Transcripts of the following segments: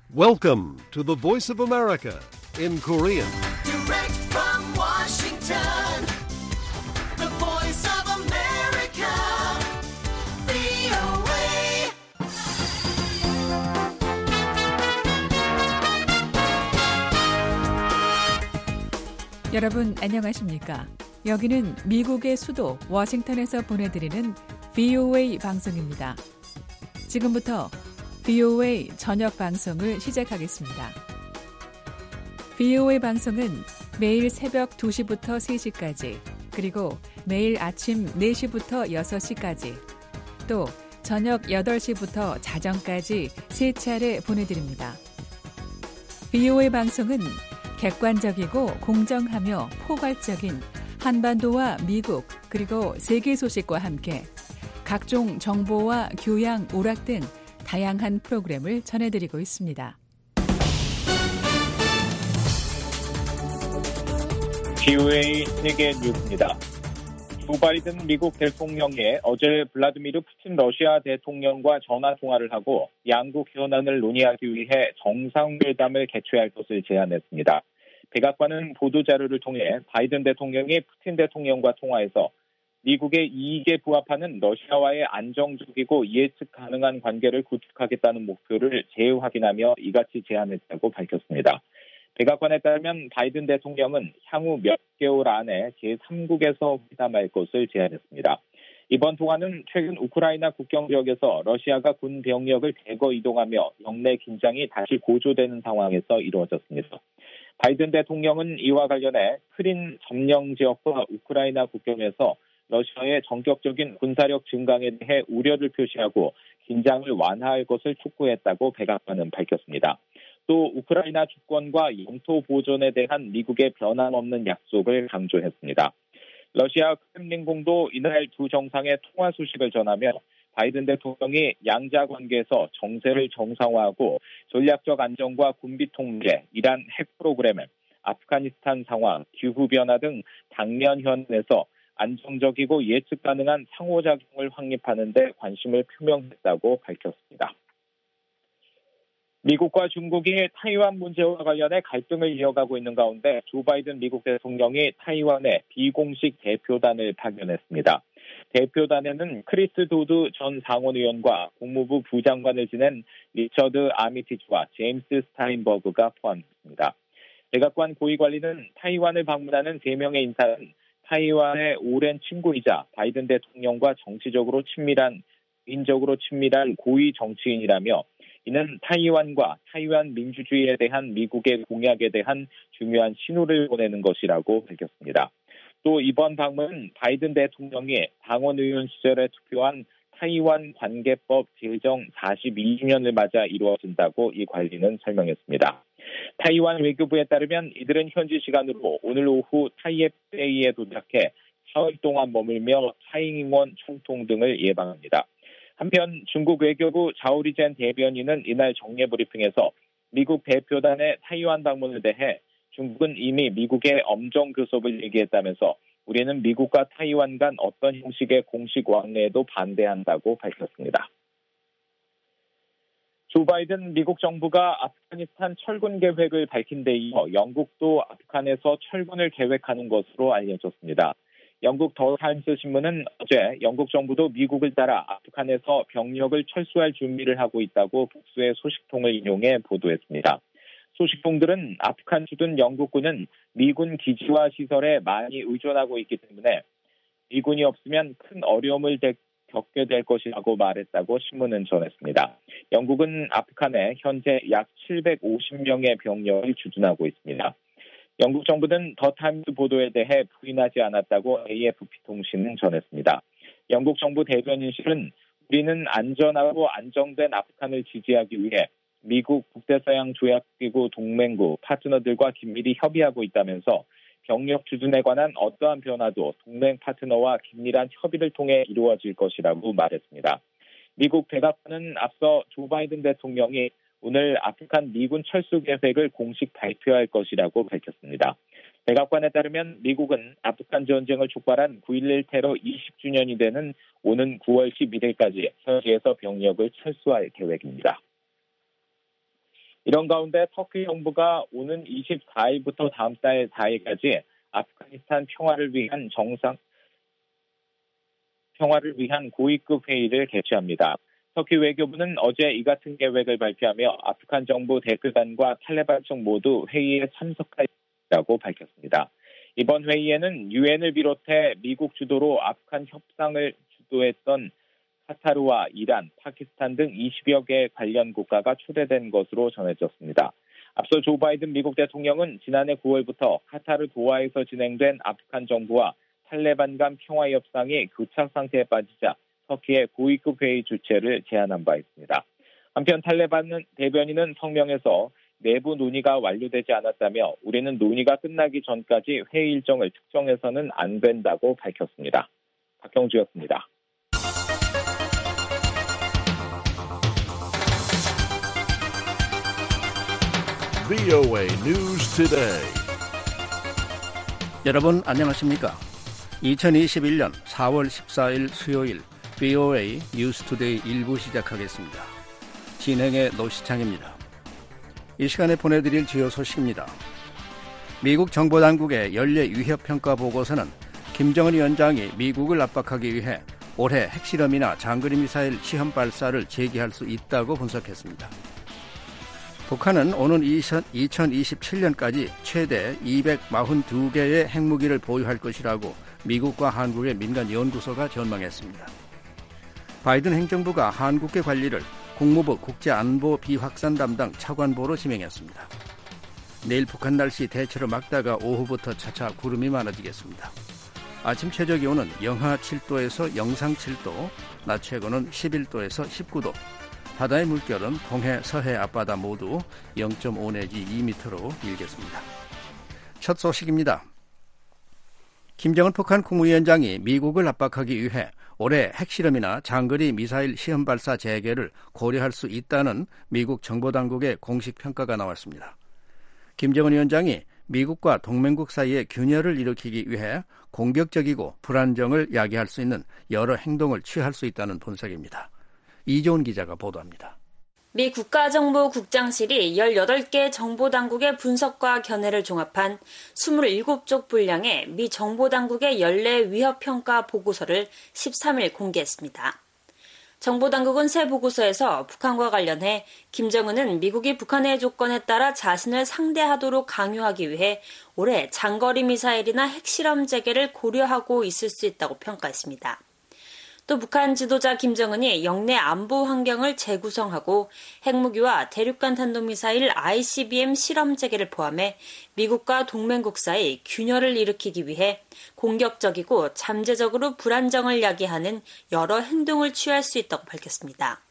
Welcome to the Voice of America in Korean. Direct from Washington, the Voice of America, VOA. 여러분 안녕하십니까? 여기는 미국의 수도 워싱턴에서 보내드리는 VOA 방송입니다. 지금부터 VOA 저녁 방송을 시작하겠습니다. VOA 방송은 매일 새벽 2시부터 3시까지, 그리고 매일 아침 4시부터 6시까지, 또 저녁 8시부터 자정까지 3차례 보내드립니다. VOA 방송은 객관적이고 공정하며 포괄적인 한반도와 미국 그리고 세계 소식과 함께 각종 정보와 교양, 오락 등 다양한 프로그램을 전해드리고 있습니다. VOA 세계 뉴스입니다. 조 바이든 미국 대통령이 어제 블라디미르 푸틴 러시아 대통령과 전화통화를 하고 양국 현안을 논의하기 위해 정상회담을 개최할 것을 제안했습니다. 백악관은 보도자료를 통해 바이든 대통령이 푸틴 대통령과 통화해서 미국의 이익에 부합하는 러시아와의 안정적이고 예측 가능한 관계를 구축하겠다는 목표를 재확인하며 이같이 제안했다고 밝혔습니다. 백악관에 따르면 바이든 대통령은 향후 몇 개월 안에 제3국에서 회담할 것을 제안했습니다. 이번 통화는 최근 우크라이나 국경 지역에서 러시아가 군 병력을 대거 이동하며 영내 긴장이 다시 고조되는 상황에서 이루어졌습니다. 바이든 대통령은 이와 관련해 크림 점령 지역과 우크라이나 국경에서 러시아의 전격적인 군사력 증강에 대해 우려를 표시하고 긴장을 완화할 것을 촉구했다고 백악관은 밝혔습니다. 또 우크라이나 주권과 영토 보존에 대한 미국의 변함없는 약속을 강조했습니다. 러시아 크렘린궁도 이날 두 정상의 통화 소식을 전하며 바이든 대통령이 양자 관계에서 정세를 정상화하고 전략적 안정과 군비 통제, 이란 핵 프로그램, 아프가니스탄 상황, 기후변화 등 당면 현안에서 안정적이고 예측 가능한 상호작용을 확립하는 데 관심을 표명했다고 밝혔습니다. 미국과 중국이 타이완 문제와 관련해 갈등을 이어가고 있는 가운데 조 바이든 미국 대통령이 타이완에 비공식 대표단을 파견했습니다. 대표단에는 크리스 도드 전 상원의원과 국무부 부장관을 지낸 리처드 아미티지와 제임스 스타인버그가 포함됐습니다. 백악관 고위관리는 타이완을 방문하는 3명의 인사는 타이완의 오랜 친구이자 바이든 대통령과 개인적으로 친밀한 고위 정치인이라며 이는 타이완과 타이완 민주주의에 대한 미국의 공약에 대한 중요한 신호를 보내는 것이라고 밝혔습니다. 또 이번 방문은 바이든 대통령이 상원의원 시절에 투표한 타이완 관계법 제정 42주년을 맞아 이루어진다고 이 관리는 설명했습니다. 타이완 외교부에 따르면 이들은 현지 시간으로 오늘 오후 타이베이에 도착해 사흘 동안 머물며 차이잉원 총통 등을 예방합니다. 한편 중국 외교부 자오리젠 대변인은 이날 정례 브리핑에서 미국 대표단의 타이완 방문에 대해 중국은 이미 미국의 엄정 교섭을 얘기했다면서 우리는 미국과 타이완 간 어떤 형식의 공식 왕래에도 반대한다고 밝혔습니다. 조 바이든 미국 정부가 아프가니스탄 철군 계획을 밝힌 데 이어 영국도 아프간에서 철군을 계획하는 것으로 알려졌습니다. 영국 더 타임스 신문은 어제 영국 정부도 미국을 따라 아프간에서 병력을 철수할 준비를 하고 있다고 복수의 소식통을 인용해 보도했습니다. 소식통들은 아프간 주둔 영국군은 미군 기지와 시설에 많이 의존하고 있기 때문에 미군이 없으면 큰 어려움을 겪게 될 것이라고 말했다고 신문은 전했습니다. 영국은 아프간에 현재 약 750명의 병력을 주둔하고 있습니다. 영국 정부는 더 타임스 보도에 대해 부인하지 않았다고 AFP 통신은 전했습니다. 영국 정부 대변인실은 우리는 안전하고 안정된 아프간을 지지하기 위해 미국 북대서양 조약기구 동맹국 파트너들과 긴밀히 협의하고 있다면서 병력 주둔에 관한 어떠한 변화도 동맹 파트너와 긴밀한 협의를 통해 이루어질 것이라고 말했습니다. 미국 백악관은 앞서 조 바이든 대통령이 오늘 아프간 미군 철수 계획을 공식 발표할 것이라고 밝혔습니다. 백악관에 따르면 미국은 아프간 전쟁을 촉발한 9.11 테러 20주년이 되는 오는 9월 11일까지 현지에서 병력을 철수할 계획입니다. 이런 가운데 터키 정부가 오는 24일부터 다음 달 4일까지 아프가니스탄 평화를 위한 고위급 회의를 개최합니다. 터키 외교부는 어제 이 같은 계획을 발표하며 아프간 정부 대표단과 탈레반 측 모두 회의에 참석할 것이라고 밝혔습니다. 이번 회의에는 유엔을 비롯해 미국 주도로 아프간 협상을 주도했던 카타르와 이란, 파키스탄 등 20여 개 관련 국가가 초대된 것으로 전해졌습니다. 앞서 조 바이든 미국 대통령은 지난해 9월부터 카타르 도하에서 진행된 아프간 정부와 탈레반 간 평화 협상이 교착 상태에 빠지자 터키의 고위급 회의 주최를 제안한 바 있습니다. 한편 탈레반 대변인은 성명에서 내부 논의가 완료되지 않았다며 우리는 논의가 끝나기 전까지 회의 일정을 특정해서는 안 된다고 밝혔습니다. 박경주였습니다. VOA News Today. 여러분 안녕하십니까? 2021년 4월 14일 수요일 VOA News Today 1부 시작하겠습니다. 진행의 노시창입니다. 이 시간에 보내드릴 주요 소식입니다. 미국 정보당국의 연례 위협평가 보고서는 김정은 위원장이 미국을 압박하기 위해 올해 핵실험이나 장거리 미사일 시험 발사를 재개할 수 있다고 분석했습니다. 북한은 오는 2027년까지 최대 242개의 핵무기를 보유할 것이라고 미국과 한국의 민간 연구소가 전망했습니다. 바이든 행정부가 한국계 관리를 국무부 국제안보 비확산 담당 차관보로 지명했습니다. 내일 북한 날씨 대체로 맑다가 오후부터 차차 구름이 많아지겠습니다. 아침 최저기온은 영하 7도에서 영상 7도, 낮 최고는 11도에서 19도, 바다의 물결은 동해, 서해 앞바다 모두 0.5 내지 2m로 일겠습니다. 첫 소식입니다. 김정은 북한 국무위원장이 미국을 압박하기 위해 올해 핵실험이나 장거리 미사일 시험 발사 재개를 고려할 수 있다는 미국 정보당국의 공식 평가가 나왔습니다. 김정은 위원장이 미국과 동맹국 사이에 균열을 일으키기 위해 공격적이고 불안정을 야기할 수 있는 여러 행동을 취할 수 있다는 분석입니다. 이조은 기자가 보도합니다. 미 국가정보국장실이 18개 정보당국의 분석과 견해를 종합한 27쪽 분량의 미 정보당국의 연례 위협평가 보고서를 13일 공개했습니다. 정보당국은 새 보고서에서 북한과 관련해 김정은은 미국이 북한의 조건에 따라 자신을 상대하도록 강요하기 위해 올해 장거리 미사일이나 핵실험 재개를 고려하고 있을 수 있다고 평가했습니다. 또 북한 지도자 김정은이 영내 안보 환경을 재구성하고 핵무기와 대륙간 탄도미사일 ICBM 실험 재개를 포함해 미국과 동맹국 사이 균열을 일으키기 위해 공격적이고 잠재적으로 불안정을 야기하는 여러 행동을 취할 수 있다고 밝혔습니다.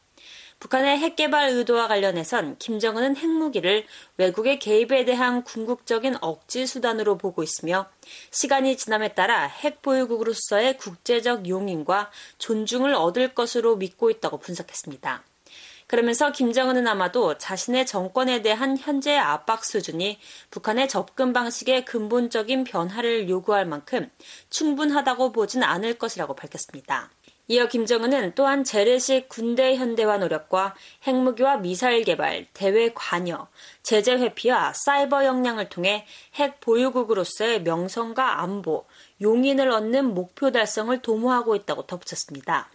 북한의 핵개발 의도와 관련해선 김정은은 핵무기를 외국의 개입에 대한 궁극적인 억지 수단으로 보고 있으며 시간이 지남에 따라 핵보유국으로서의 국제적 용인과 존중을 얻을 것으로 믿고 있다고 분석했습니다. 그러면서 김정은은 아마도 자신의 정권에 대한 현재의 압박 수준이 북한의 접근 방식의 근본적인 변화를 요구할 만큼 충분하다고 보진 않을 것이라고 밝혔습니다. 이어 김정은은 또한 재래식 군대 현대화 노력과 핵무기와 미사일 개발, 대외 관여, 제재 회피와 사이버 역량을 통해 핵 보유국으로서의 명성과 안보, 용인을 얻는 목표 달성을 도모하고 있다고 덧붙였습니다.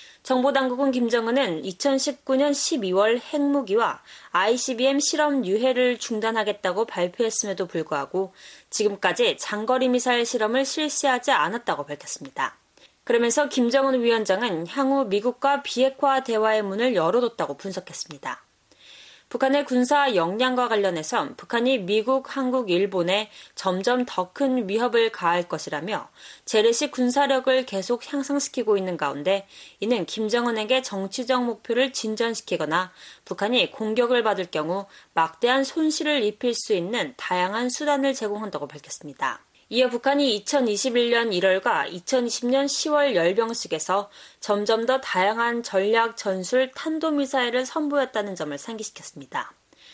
정보당국은 김정은은 2019년 12월 핵무기와 ICBM 실험 유해를 중단하겠다고 발표했음에도 불구하고 지금까지 장거리 미사일 실험을 실시하지 않았다고 밝혔습니다. 그러면서 김정은 위원장은 향후 미국과 비핵화 대화의 문을 열어뒀다고 분석했습니다. 북한의 군사 역량과 관련해선 북한이 미국, 한국, 일본에 점점 더 큰 위협을 가할 것이라며 재래식 군사력을 계속 향상시키고 있는 가운데 이는 김정은에게 정치적 목표를 진전시키거나 북한이 공격을 받을 경우 막대한 손실을 입힐 수 있는 다양한 수단을 제공한다고 밝혔습니다. 이어 북한이 2021년 1월과 2020년 10월 열병식에서 점점 더 다양한 전략, 전술, 탄도미사일을 선보였다는 점을 상기시켰습니다.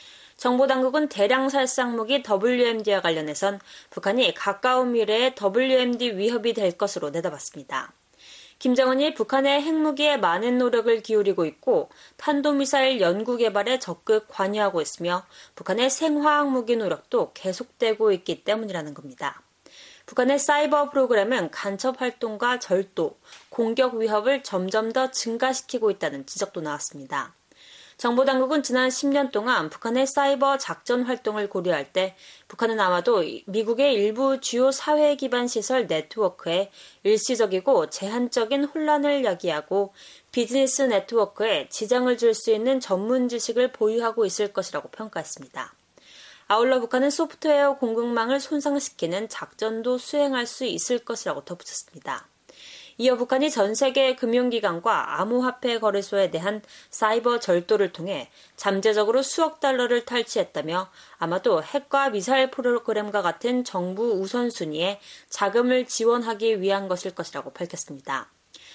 정보당국은 대량 살상무기 WMD와 관련해선 북한이 가까운 미래에 WMD 위협이 될 것으로 내다봤습니다. 김정은이 북한의 핵무기에 많은 노력을 기울이고 있고 탄도미사일 연구 개발에 적극 관여하고 있으며 북한의 생화학무기 노력도 계속되고 있기 때문이라는 겁니다. 북한의 사이버 프로그램은 간첩 활동과 절도, 공격 위협을 점점 더 증가시키고 있다는 지적도 나왔습니다. 정보당국은 지난 10년 동안 북한의 사이버 작전 활동을 고려할 때 북한은 아마도 미국의 일부 주요 사회 기반 시설 네트워크에 일시적이고 제한적인 혼란을 야기하고 비즈니스 네트워크에 지장을 줄 수 있는 전문 지식을 보유하고 있을 것이라고 평가했습니다. 아울러 북한은 소프트웨어 공급망을 손상시키는 작전도 수행할 수 있을 것이라고 덧붙였습니다. 이어 북한이 전 세계 금융기관과 암호화폐 거래소에 대한 사이버 절도를 통해 잠재적으로 수억 달러를 탈취했다며 아마도 핵과 미사일 프로그램과 같은 정부 우선순위에 자금을 지원하기 위한 것일 것이라고 밝혔습니다.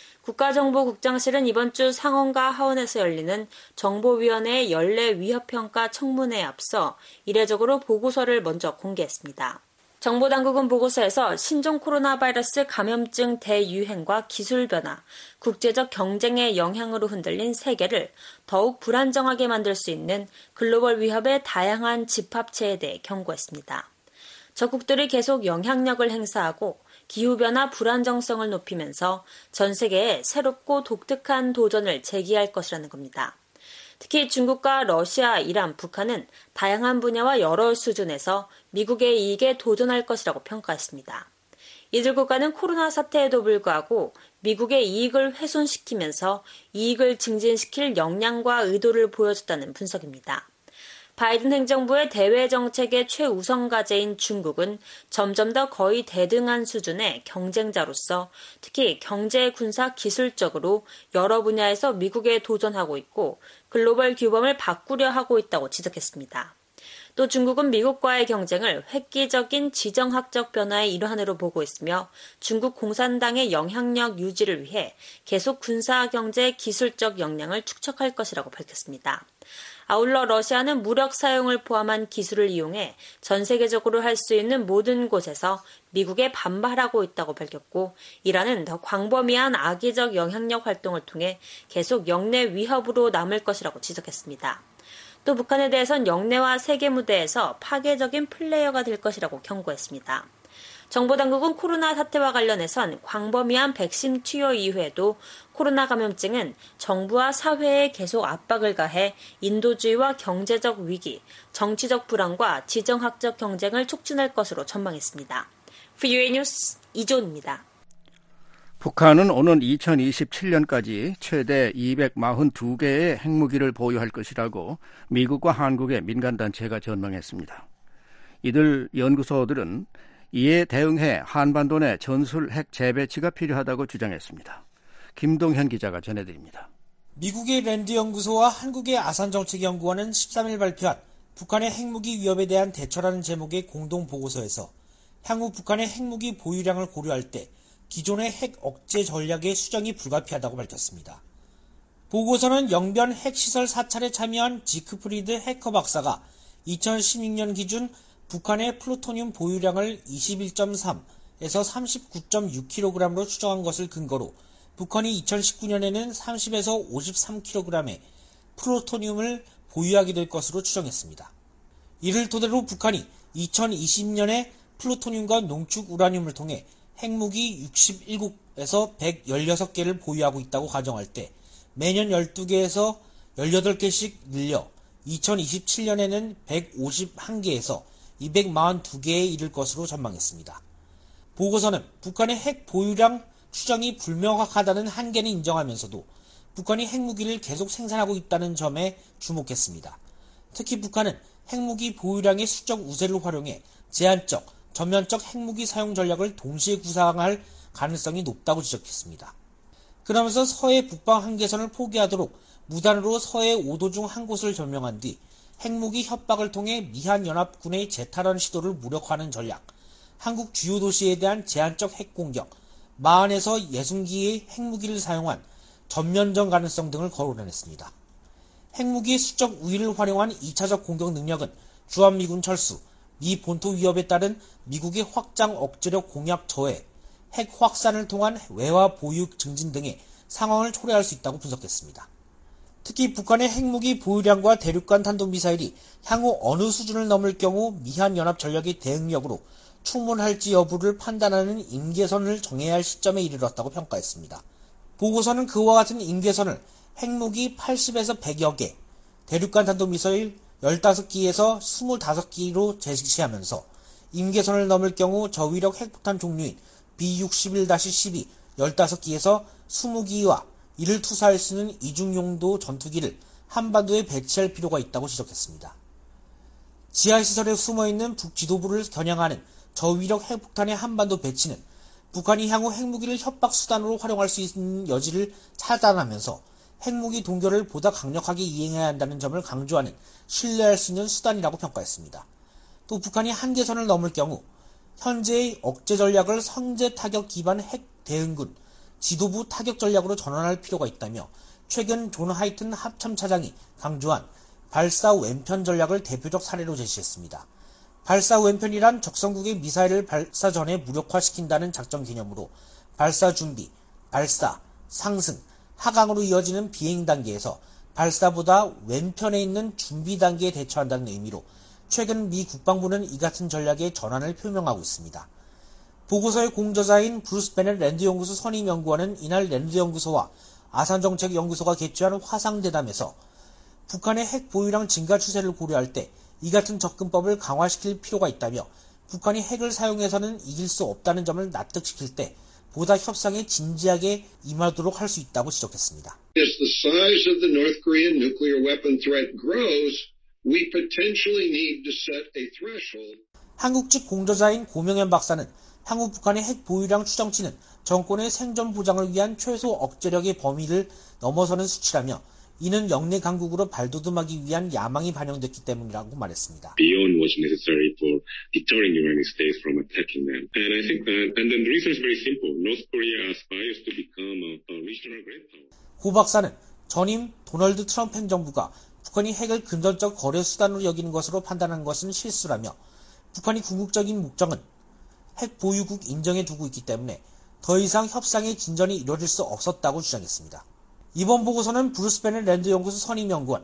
국가정보국장실은 이번 주 상원과 하원에서 열리는 정보위원회의 연례 위협평가 청문회에 앞서 이례적으로 보고서를 먼저 공개했습니다. 정보당국은 보고서에서 신종 코로나 바이러스 감염증 대유행과 기술 변화, 국제적 경쟁의 영향으로 흔들린 세계를 더욱 불안정하게 만들 수 있는 글로벌 위협의 다양한 집합체에 대해 경고했습니다. 적국들이 계속 영향력을 행사하고 기후변화 불안정성을 높이면서 전 세계에 새롭고 독특한 도전을 제기할 것이라는 겁니다. 특히 중국과 러시아, 이란, 북한은 다양한 분야와 여러 수준에서 미국의 이익에 도전할 것이라고 평가했습니다. 이들 국가는 코로나 사태에도 불구하고 미국의 이익을 훼손시키면서 이익을 증진시킬 역량과 의도를 보여줬다는 분석입니다. 바이든 행정부의 대외 정책의 최우선 과제인 중국은 점점 더 거의 대등한 수준의 경쟁자로서 특히 경제, 군사, 기술적으로 여러 분야에서 미국에 도전하고 있고 글로벌 규범을 바꾸려 하고 있다고 지적했습니다. 또 중국은 미국과의 경쟁을 획기적인 지정학적 변화의 일환으로 보고 있으며 중국 공산당의 영향력 유지를 위해 계속 군사, 경제, 기술적 역량을 축적할 것이라고 밝혔습니다. 아울러 러시아는 무력 사용을 포함한 기술을 이용해 전 세계적으로 할 수 있는 모든 곳에서 미국에 반발하고 있다고 밝혔고 이란은 더 광범위한 악의적 영향력 활동을 통해 계속 역내 위협으로 남을 것이라고 지적했습니다. 또 북한에 대해선 역내와 세계 무대에서 파괴적인 플레이어가 될 것이라고 경고했습니다. 정보당국은 코로나 사태와 관련해선 광범위한 백신 투여 이후에도 코로나 감염증은 정부와 사회에 계속 압박을 가해 인도주의와 경제적 위기, 정치적 불안과 지정학적 경쟁을 촉진할 것으로 전망했습니다. VOA 뉴스 이조은입니다. 북한은 오는 2027년까지 최대 242개의 핵무기를 보유할 것이라고 미국과 한국의 민간단체가 전망했습니다. 이들 연구소들은 이에 대응해 한반도 내 전술 핵 재배치가 필요하다고 주장했습니다. 김동현 기자가 전해드립니다. 미국의 랜드 연구소와 한국의 아산정책연구원은 13일 발표한 북한의 핵무기 위협에 대한 대처라는 제목의 공동 보고서에서 향후 북한의 핵무기 보유량을 고려할 때 기존의 핵 억제 전략의 수정이 불가피하다고 밝혔습니다. 보고서는 영변 핵시설 사찰에 참여한 지크프리드 해커 박사가 2016년 기준 북한의 플루토늄 보유량을 21.3에서 39.6kg로 추정한 것을 근거로 북한이 2019년에는 30에서 53kg의 플루토늄을 보유하게 될 것으로 추정했습니다. 이를 토대로 북한이 2020년에 플루토늄과 농축 우라늄을 통해 핵무기 67에서 116개를 보유하고 있다고 가정할 때 매년 12개에서 18개씩 늘려 2027년에는 151개에서 242개에 이를 것으로 전망했습니다. 보고서는 북한의 핵 보유량 추정이 불명확하다는 한계는 인정하면서도 북한이 핵무기를 계속 생산하고 있다는 점에 주목했습니다. 특히 북한은 핵무기 보유량의 수적 우세를 활용해 제한적, 전면적 핵무기 사용 전략을 동시에 구사할 가능성이 높다고 지적했습니다. 그러면서 서해 북방 한계선을 포기하도록 무단으로 서해 5도 중 한 곳을 점령한 뒤 핵무기 협박을 통해 미한연합군의 재탈환 시도를 무력화하는 전략, 한국 주요 도시에 대한 제한적 핵공격, 40에서 60기의 핵무기를 사용한 전면전 가능성 등을 거론했습니다. 핵무기의 수적 우위를 활용한 2차적 공격 능력은 주한미군 철수, 미 본토 위협에 따른 미국의 확장 억제력 공약 저해, 핵 확산을 통한 외화 보유 증진 등의 상황을 초래할 수 있다고 분석했습니다. 특히 북한의 핵무기 보유량과 대륙간 탄도미사일이 향후 어느 수준을 넘을 경우 미한연합전력의 대응력으로 충분할지 여부를 판단하는 임계선을 정해야 할 시점에 이르렀다고 평가했습니다. 보고서는 그와 같은 임계선을 핵무기 80에서 100여 개, 대륙간 탄도미사일 15기에서 25기로 제시하면서 임계선을 넘을 경우 저위력 핵폭탄 종류인 B-61-12 15기에서 20기와 이를 투사할 수 있는 이중용도 전투기를 한반도에 배치할 필요가 있다고 지적했습니다. 지하시설에 숨어있는 북지도부를 겨냥하는 저위력 핵폭탄의 한반도 배치는 북한이 향후 핵무기를 협박 수단으로 활용할 수 있는 여지를 차단하면서 핵무기 동결을 보다 강력하게 이행해야 한다는 점을 강조하는 신뢰할 수 있는 수단이라고 평가했습니다. 또 북한이 한계선을 넘을 경우 현재의 억제 전략을 선제 타격 기반 핵 대응군 지도부 타격 전략으로 전환할 필요가 있다며 최근 존 하이튼 합참차장이 강조한 발사 왼편 전략을 대표적 사례로 제시했습니다. 발사 왼편이란 적성국의 미사일을 발사 전에 무력화시킨다는 작전 개념으로 발사 준비, 발사, 상승, 하강으로 이어지는 비행 단계에서 발사보다 왼편에 있는 준비 단계에 대처한다는 의미로 최근 미 국방부는 이 같은 전략의 전환을 표명하고 있습니다. 보고서의 공저자인 브루스 베넷 랜드연구소 선임연구원은 이날 랜드연구소와 아산정책연구소가 개최한 화상대담에서 북한의 핵 보유량 증가 추세를 고려할 때 이 같은 접근법을 강화시킬 필요가 있다며 북한이 핵을 사용해서는 이길 수 없다는 점을 납득시킬 때 보다 협상에 진지하게 임하도록 할 수 있다고 지적했습니다. As the size of the North Korean nuclear weapon threat grows, we potentially need to set a threshold. 한국 측 공저자인 고명현 박사는 향후 북한의 핵 보유량 추정치는 정권의 생존 보장을 위한 최소 억제력의 범위를 넘어서는 수치라며 이는 영내 강국으로 발돋움하기 위한 야망이 반영됐기 때문이라고 말했습니다. Beyond what's necessary for deterring United States from attacking them. And I think and then the reason is very simple. North Korea aspires to become a regional great power. 고 박사는 전임 도널드 트럼프 행정부가 북한이 핵을 금전적 거래 수단으로 여기는 것으로 판단한 것은 실수라며 북한이 궁극적인 목적은 핵 보유국 인정에 두고 있기 때문에 더 이상 협상의 진전이 이루어질 수 없었다고 주장했습니다. 이번 보고서는 브루스 베넷 랜드연구소 선임연구원,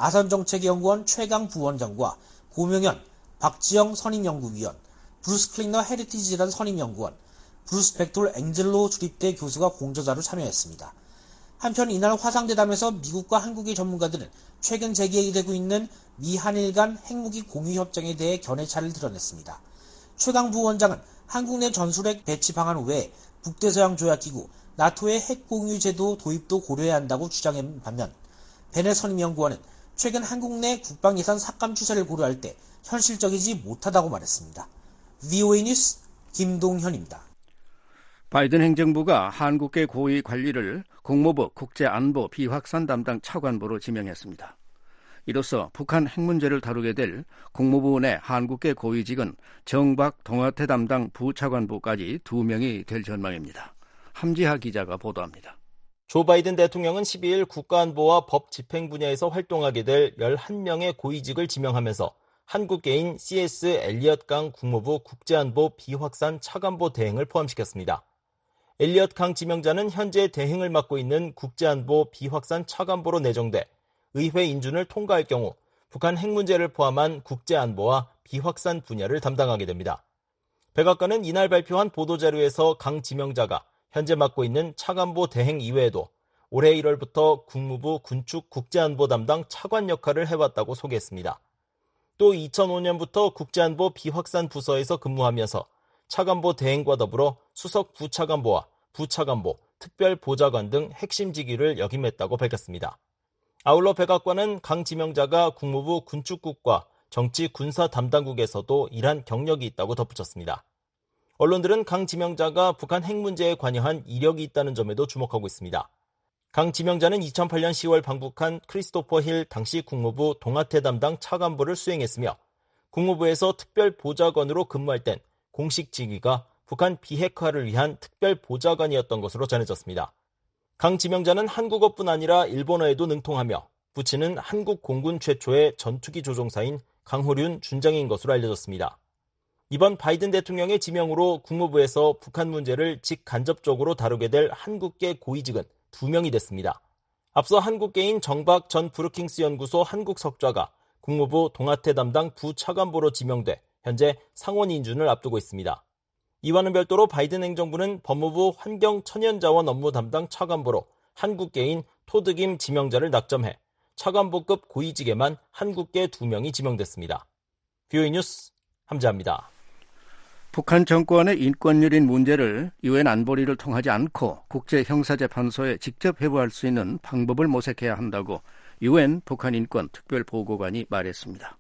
아산정책연구원 최강 부원장과 고명현, 박지영 선임연구위원, 브루스 클리너 헤리티지 재단 선임연구원, 브루스 벡톨 앵젤로 주립대 교수가 공저자로 참여했습니다. 한편 이날 화상대담에서 미국과 한국의 전문가들은 최근 제기되고 있는 미한일 간 핵무기 공유협정에 대해 견해차를 드러냈습니다. 최강 부원장은 한국 내 전술핵 배치 방안 외에 북대서양 조약기구, 나토의 핵공유 제도 도입도 고려해야 한다고 주장한 반면 베넷 선임연구원은 최근 한국 내 국방예산 삭감 추세를 고려할 때 현실적이지 못하다고 말했습니다. VOA 뉴스 김동현입니다. 바이든 행정부가 한국계 고위 관리를 국무부 국제안보 비확산 담당 차관보로 지명했습니다. 이로써 북한 핵 문제를 다루게 될 국무부 내 한국계 고위직은 정박 동아태 담당 부차관보까지 2명이 될 전망입니다. 함지하 기자가 보도합니다. 조 바이든 대통령은 12일 국가안보와 법 집행 분야에서 활동하게 될 11명의 고위직을 지명하면서 한국계인 CS 엘리엇 강 국무부 국제안보 비확산 차관보 대행을 포함시켰습니다. 엘리엇 강 지명자는 현재 대행을 맡고 있는 국제안보 비확산 차관보로 내정돼 의회 인준을 통과할 경우 북한 핵 문제를 포함한 국제안보와 비확산 분야를 담당하게 됩니다. 백악관은 이날 발표한 보도자료에서 강 지명자가 현재 맡고 있는 차관보 대행 이외에도 올해 1월부터 국무부 군축 국제안보 담당 차관 역할을 해왔다고 소개했습니다. 또 2005년부터 국제안보 비확산 부서에서 근무하면서 차관보 대행과 더불어 수석 부차관보와 부차관보, 특별보좌관 등 핵심 직위를 역임했다고 밝혔습니다. 아울러 백악관은 강 지명자가 국무부 군축국과 정치 군사 담당국에서도 일한 경력이 있다고 덧붙였습니다. 언론들은 강 지명자가 북한 핵 문제에 관여한 이력이 있다는 점에도 주목하고 있습니다. 강 지명자는 2008년 10월 방북한 크리스토퍼 힐 당시 국무부 동아태 담당 차관보를 수행했으며 국무부에서 특별보좌관으로 근무할 땐 공식 직위가 북한 비핵화를 위한 특별보좌관이었던 것으로 전해졌습니다. 강 지명자는 한국어뿐 아니라 일본어에도 능통하며 부친은 한국 공군 최초의 전투기 조종사인 강호륜 준장인 것으로 알려졌습니다. 이번 바이든 대통령의 지명으로 국무부에서 북한 문제를 직간접적으로 다루게 될 한국계 고위직은 2명이 됐습니다. 앞서 한국계인 정박 전 브루킹스 연구소 한국석좌가 국무부 동아태 담당 부차관보로 지명돼 현재 상원 인준을 앞두고 있습니다. 이와는 별도로 바이든 행정부는 법무부 환경천연자원 업무 담당 차관보로 한국계인 토드김 지명자를 낙점해 차관보급 고위직에만 한국계 2명이 지명됐습니다. VOA 뉴스 함재합니다. 북한 정권의 인권유린 문제를 유엔 안보리를 통하지 않고 국제형사재판소에 직접 회부할 수 있는 방법을 모색해야 한다고 유엔 북한 인권 특별보고관이 말했습니다.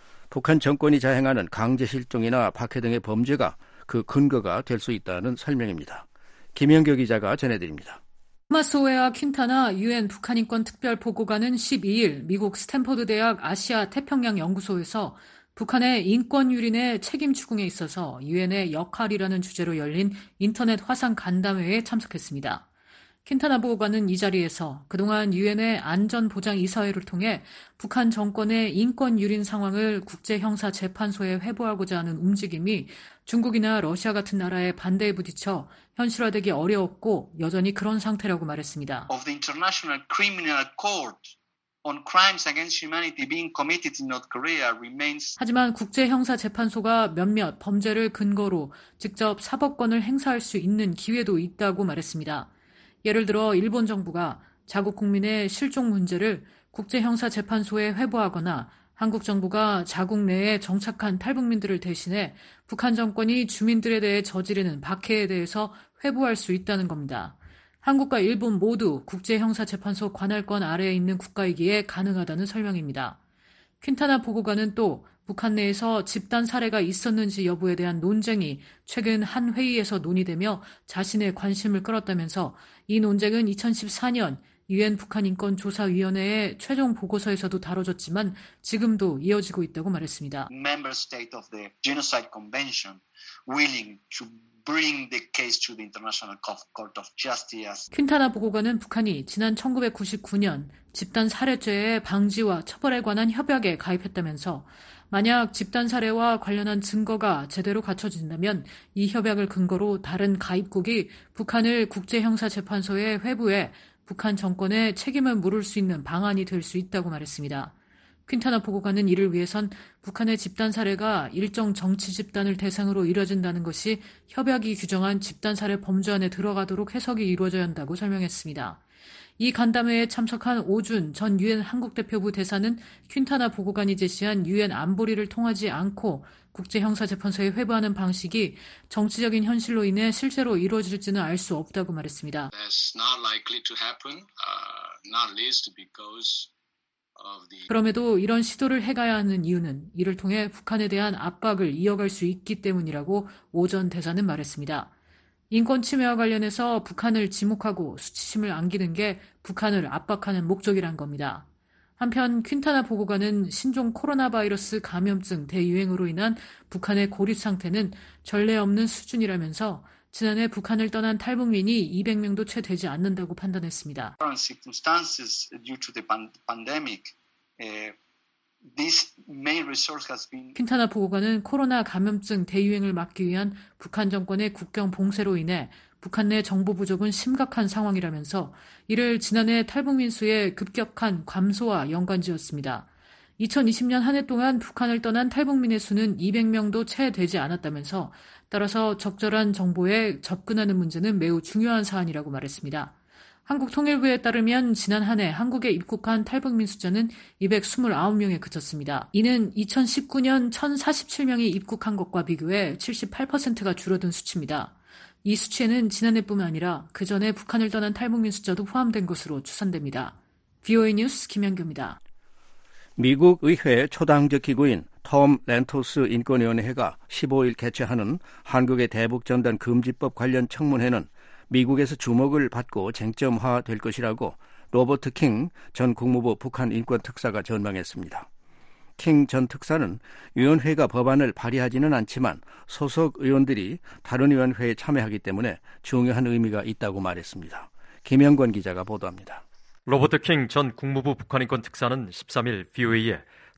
북한 정권이 자행하는 강제실종이나 박해 등의 범죄가 그 근거가 될 수 있다는 설명입니다. 김영교 기자가 전해드립니다. 토마스 오에아 퀸타나 유엔 북한 인권 특별보고관은 12일 미국 스탠퍼드 대학 아시아 태평양 연구소에서 북한의 인권 유린의 책임 추궁에 있어서 유엔의 역할이라는 주제로 열린 인터넷 화상 간담회에 참석했습니다. 퀸타나 보고관은 이 자리에서 그동안 유엔의 안전보장이사회를 통해 북한 정권의 인권 유린 상황을 국제형사재판소에 회부하고자 하는 움직임이 중국이나 러시아 같은 나라의 반대에 부딪혀 현실화되기 어려웠고 여전히 그런 상태라고 말했습니다. Of the International Criminal Court. On crimes against humanity being committed in North Korea remains. 하지만 국제형사재판소가 몇몇 범죄를 근거로 직접 사법권을 행사할 수 있는 기회도 있다고 말했습니다. 예를 들어 일본 정부가 자국 국민의 실종 문제를 국제형사재판소에 회부하거나 한국 정부가 자국 내에 정착한 탈북민들을 대신해 북한 정권이 주민들에 대해 저지르는 박해에 대해서 회부할 수 있다는 겁니다. 한국과 일본 모두 국제형사재판소 관할권 아래에 있는 국가이기에 가능하다는 설명입니다. 퀸타나 보고관은 또 북한 내에서 집단 살해가 있었는지 여부에 대한 논쟁이 최근 한 회의에서 논의되며 자신의 관심을 끌었다면서 이 논쟁은 2014년 유엔 북한인권조사위원회의 최종 보고서에서도 다뤄졌지만 지금도 이어지고 있다고 말했습니다. Member state of the Genocide Convention willing to bring the case to the International Court of Justice. 퀸타나 보고관은 북한이 지난 1999년 집단 살해죄의 방지와 처벌에 관한 협약에 가입했다면서 만약 집단 살해와 관련한 증거가 제대로 갖춰진다면 이 협약을 근거로 다른 가입국이 북한을 국제형사재판소에 회부해 북한 정권의 책임을 물을 수 있는 방안이 될 수 있다고 말했습니다. 퀸타나 보고관은 이를 위해선 북한의 집단 살해가 일정 정치 집단을 대상으로 이뤄진다는 것이 협약이 규정한 집단 살해 범주 안에 들어가도록 해석이 이루어져야 한다고 설명했습니다. 이 간담회에 참석한 오준 전 유엔 한국대표부 대사는 퀸타나 보고관이 제시한 유엔 안보리를 통하지 않고 국제형사재판소에 회부하는 방식이 정치적인 현실로 인해 실제로 이루어질지는 알 수 없다고 말했습니다. That's not likely to happen, not least because 그럼에도 이런 시도를 해가야 하는 이유는 이를 통해 북한에 대한 압박을 이어갈 수 있기 때문이라고 오 전 대사는 말했습니다. 인권 침해와 관련해서 북한을 지목하고 수치심을 안기는 게 북한을 압박하는 목적이란 겁니다. 한편 퀸타나 보고관은 신종 코로나 바이러스 감염증 대유행으로 인한 북한의 고립 상태는 전례 없는 수준이라면서 지난해 북한을 떠난 탈북민이 200명도 채 되지 않는다고 판단했습니다. 퀸타나 보고관은 코로나 감염증 대유행을 막기 위한 북한 정권의 국경 봉쇄로 인해 북한 내 정보 부족은 심각한 상황이라면서 이를 지난해 탈북민 수의 급격한 감소와 연관지었습니다. 2020년 한 해 동안 북한을 떠난 탈북민의 수는 200명도 채 되지 않았다면서 따라서 적절한 정보에 접근하는 문제는 매우 중요한 사안이라고 말했습니다. 한국통일부에 따르면 지난 한 해 한국에 입국한 탈북민 숫자는 229명에 그쳤습니다. 이는 2019년 1,047명이 입국한 것과 비교해 78%가 줄어든 수치입니다. 이 수치에는 지난해뿐만 아니라 그전에 북한을 떠난 탈북민 숫자도 포함된 것으로 추산됩니다. VOA 뉴스 김현규입니다. 미국 의회 초당적 기구인 톰 렌토스 인권위원회가 15일 개최하는 한국의 대북전단 금지법 관련 청문회는 미국에서 주목을 받고 쟁점화될 것이라고 로버트 킹 전 국무부 북한 인권특사가 전망했습니다. 킹 전 특사는 위원회가 법안을 발의하지는 않지만 소속 의원들이 다른 위원회에 참여하기 때문에 중요한 의미가 있다고 말했습니다. 김영권 기자가 보도합니다. 로버트 킹 전 국무부 북한인권 특사는 13일 VOA에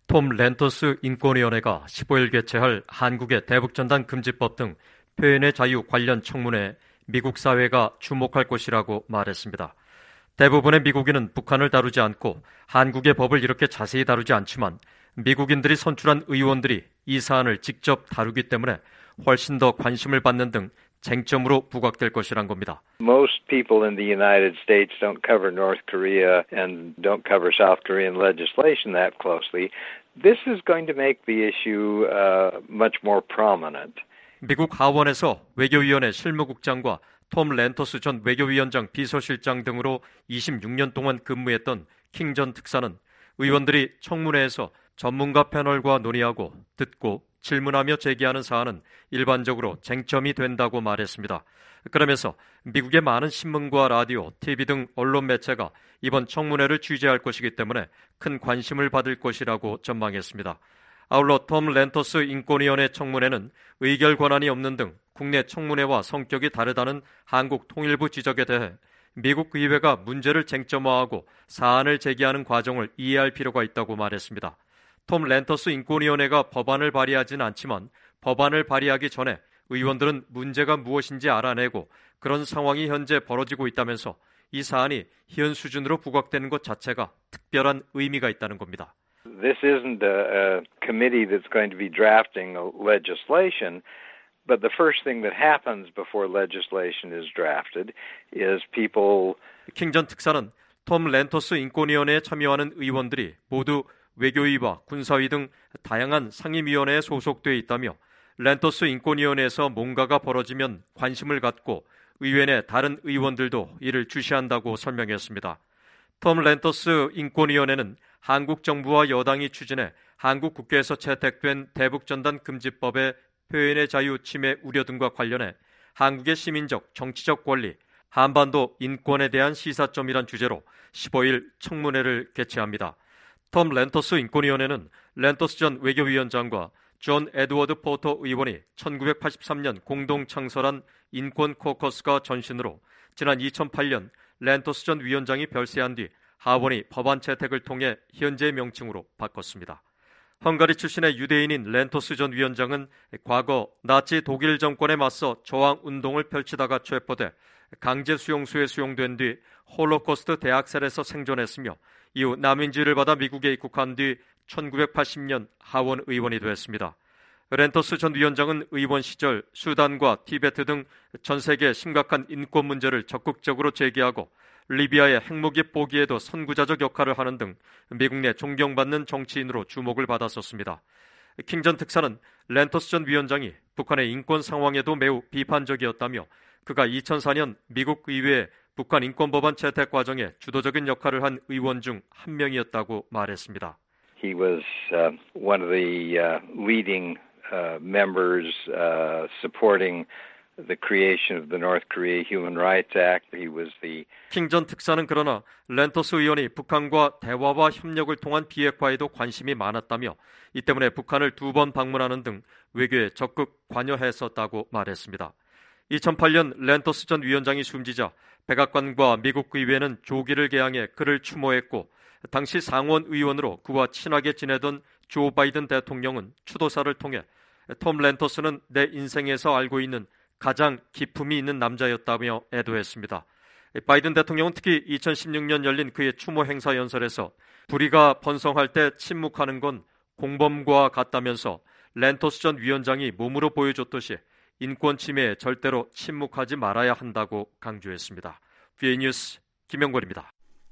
톰 렌토스 인권위원회가 15일 개최할 한국의 대북전단 금지법 등 표현의 자유 관련 청문회에 미국 사회가 주목할 것이라고 말했습니다. 대부분의 미국인은 북한을 다루지 않고 한국의 법을 이렇게 자세히 다루지 않지만 미국인들이 선출한 의원들이 이 사안을 직접 다루기 때문에 훨씬 더 관심을 받는 등 쟁점으로 부각될 것이란 겁니다. Most people in the United States don't cover North Korea and don't cover South Korean legislation that closely. This is going to make the issue much more prominent. 미국 하원에서 외교위원회 실무국장과 톰 렌토스 전 외교위원장 비서실장 등으로 26년 동안 근무했던 킹 전 특사는 의원들이 청문회에서 전문가 패널과 논의하고 듣고 질문하며 제기하는 사안은 일반적으로 쟁점이 된다고 말했습니다. 그러면서 미국의 많은 신문과 라디오, TV 등 언론 매체가 이번 청문회를 취재할 것이기 때문에 큰 관심을 받을 것이라고 전망했습니다. 아울러 톰 렌토스 인권위원회 청문회는 의결 권한이 없는 등 국내 청문회와 성격이 다르다는 한국 통일부 지적에 대해 미국 의회가 문제를 쟁점화하고 사안을 제기하는 과정을 이해할 필요가 있다고 말했습니다. 톰 렌토스 인권위원회가 법안을 발의하진 않지만 법안을 발의하기 전에 의원들은 문제가 무엇인지 알아내고 그런 상황이 현재 벌어지고 있다면서 이 사안이 현 수준으로 부각되는 것 자체가 특별한 의미가 있다는 겁니다. This isn't a committee that's going to be drafting legislation, but the first thing that happens before legislation is drafted is people... 킹 전 특사는 톰 렌토스 인권위원회에 참여하는 의원들이 모두 외교위와 군사위 등 다양한 상임위원회에 소속돼 있다며 렌토스 인권위원회에서 뭔가가 벌어지면 관심을 갖고 의회 내 다른 의원들도 이를 주시한다고 설명했습니다. 톰 렌토스 인권위원회는 한국 정부와 여당이 추진해 한국 국회에서 채택된 대북전단 금지법의 표현의 자유 침해 우려 등과 관련해 한국의 시민적, 정치적 권리, 한반도 인권에 대한 시사점이란 주제로 15일 청문회를 개최합니다. 톰 렌토스 인권위원회는 렌토스 전 외교위원장과 존 에드워드 포터 의원이 1983년 공동 창설한 인권 코커스가 전신으로 지난 2008년 렌토스 전 위원장이 별세한 뒤 하원이 법안 채택을 통해 현재 명칭으로 바꿨습니다. 헝가리 출신의 유대인인 렌토스 전 위원장은 과거 나치 독일 정권에 맞서 저항 운동을 펼치다가 체포돼 강제 수용소에 수용된 뒤 홀로코스트 대학살에서 생존했으며 이후 난민지를 받아 미국에 입국한 뒤 1980년 하원 의원이 되었습니다. 렌토스 전 위원장은 의원 시절 수단과 티베트 등 전 세계 심각한 인권 문제를 적극적으로 제기하고 리비아의 핵무기 포기에도 선구자적 역할을 하는 등 미국 내 존경받는 정치인으로 주목을 받았었습니다. 킹 전 특사는 렌토스 전 위원장이 북한의 인권 상황에도 매우 비판적이었다며 그가 2004년 미국 의회에 북한 인권법안 채택 과정에 주도적인 역할을 한 의원 중 한 명이었다고 말했습니다. He was one of the leading members supporting the creation of the North Korea Human Rights Act. He was the 킹 전 특사는 그러나 렌토스 의원이 북한과 대화와 협력을 통한 비핵화에도 관심이 많았다며 이 때문에 북한을 2번 방문하는 등 외교에 적극 관여했었다고 말했습니다. 2008년 렌토스 전 위원장이 숨지자 백악관과 미국 의회는 조기를 개항해 그를 추모했고 당시 상원 의원으로 그와 친하게 지내던 조 바이든 대통령은 추도사를 통해 톰 렌토스는 내 인생에서 알고 있는 가장 기품이 있는 남자였다며 애도했습니다. 바이든 대통령은 특히 2016년 열린 그의 추모 행사 연설에서 불의가 번성할 때 침묵하는 건 공범과 같다면서 렌토스 전 위원장이 몸으로 보여줬듯이 인권 침해에 절대로 침묵하지 말아야 한다고 강조했습니다. VA 뉴스 김영권입니다.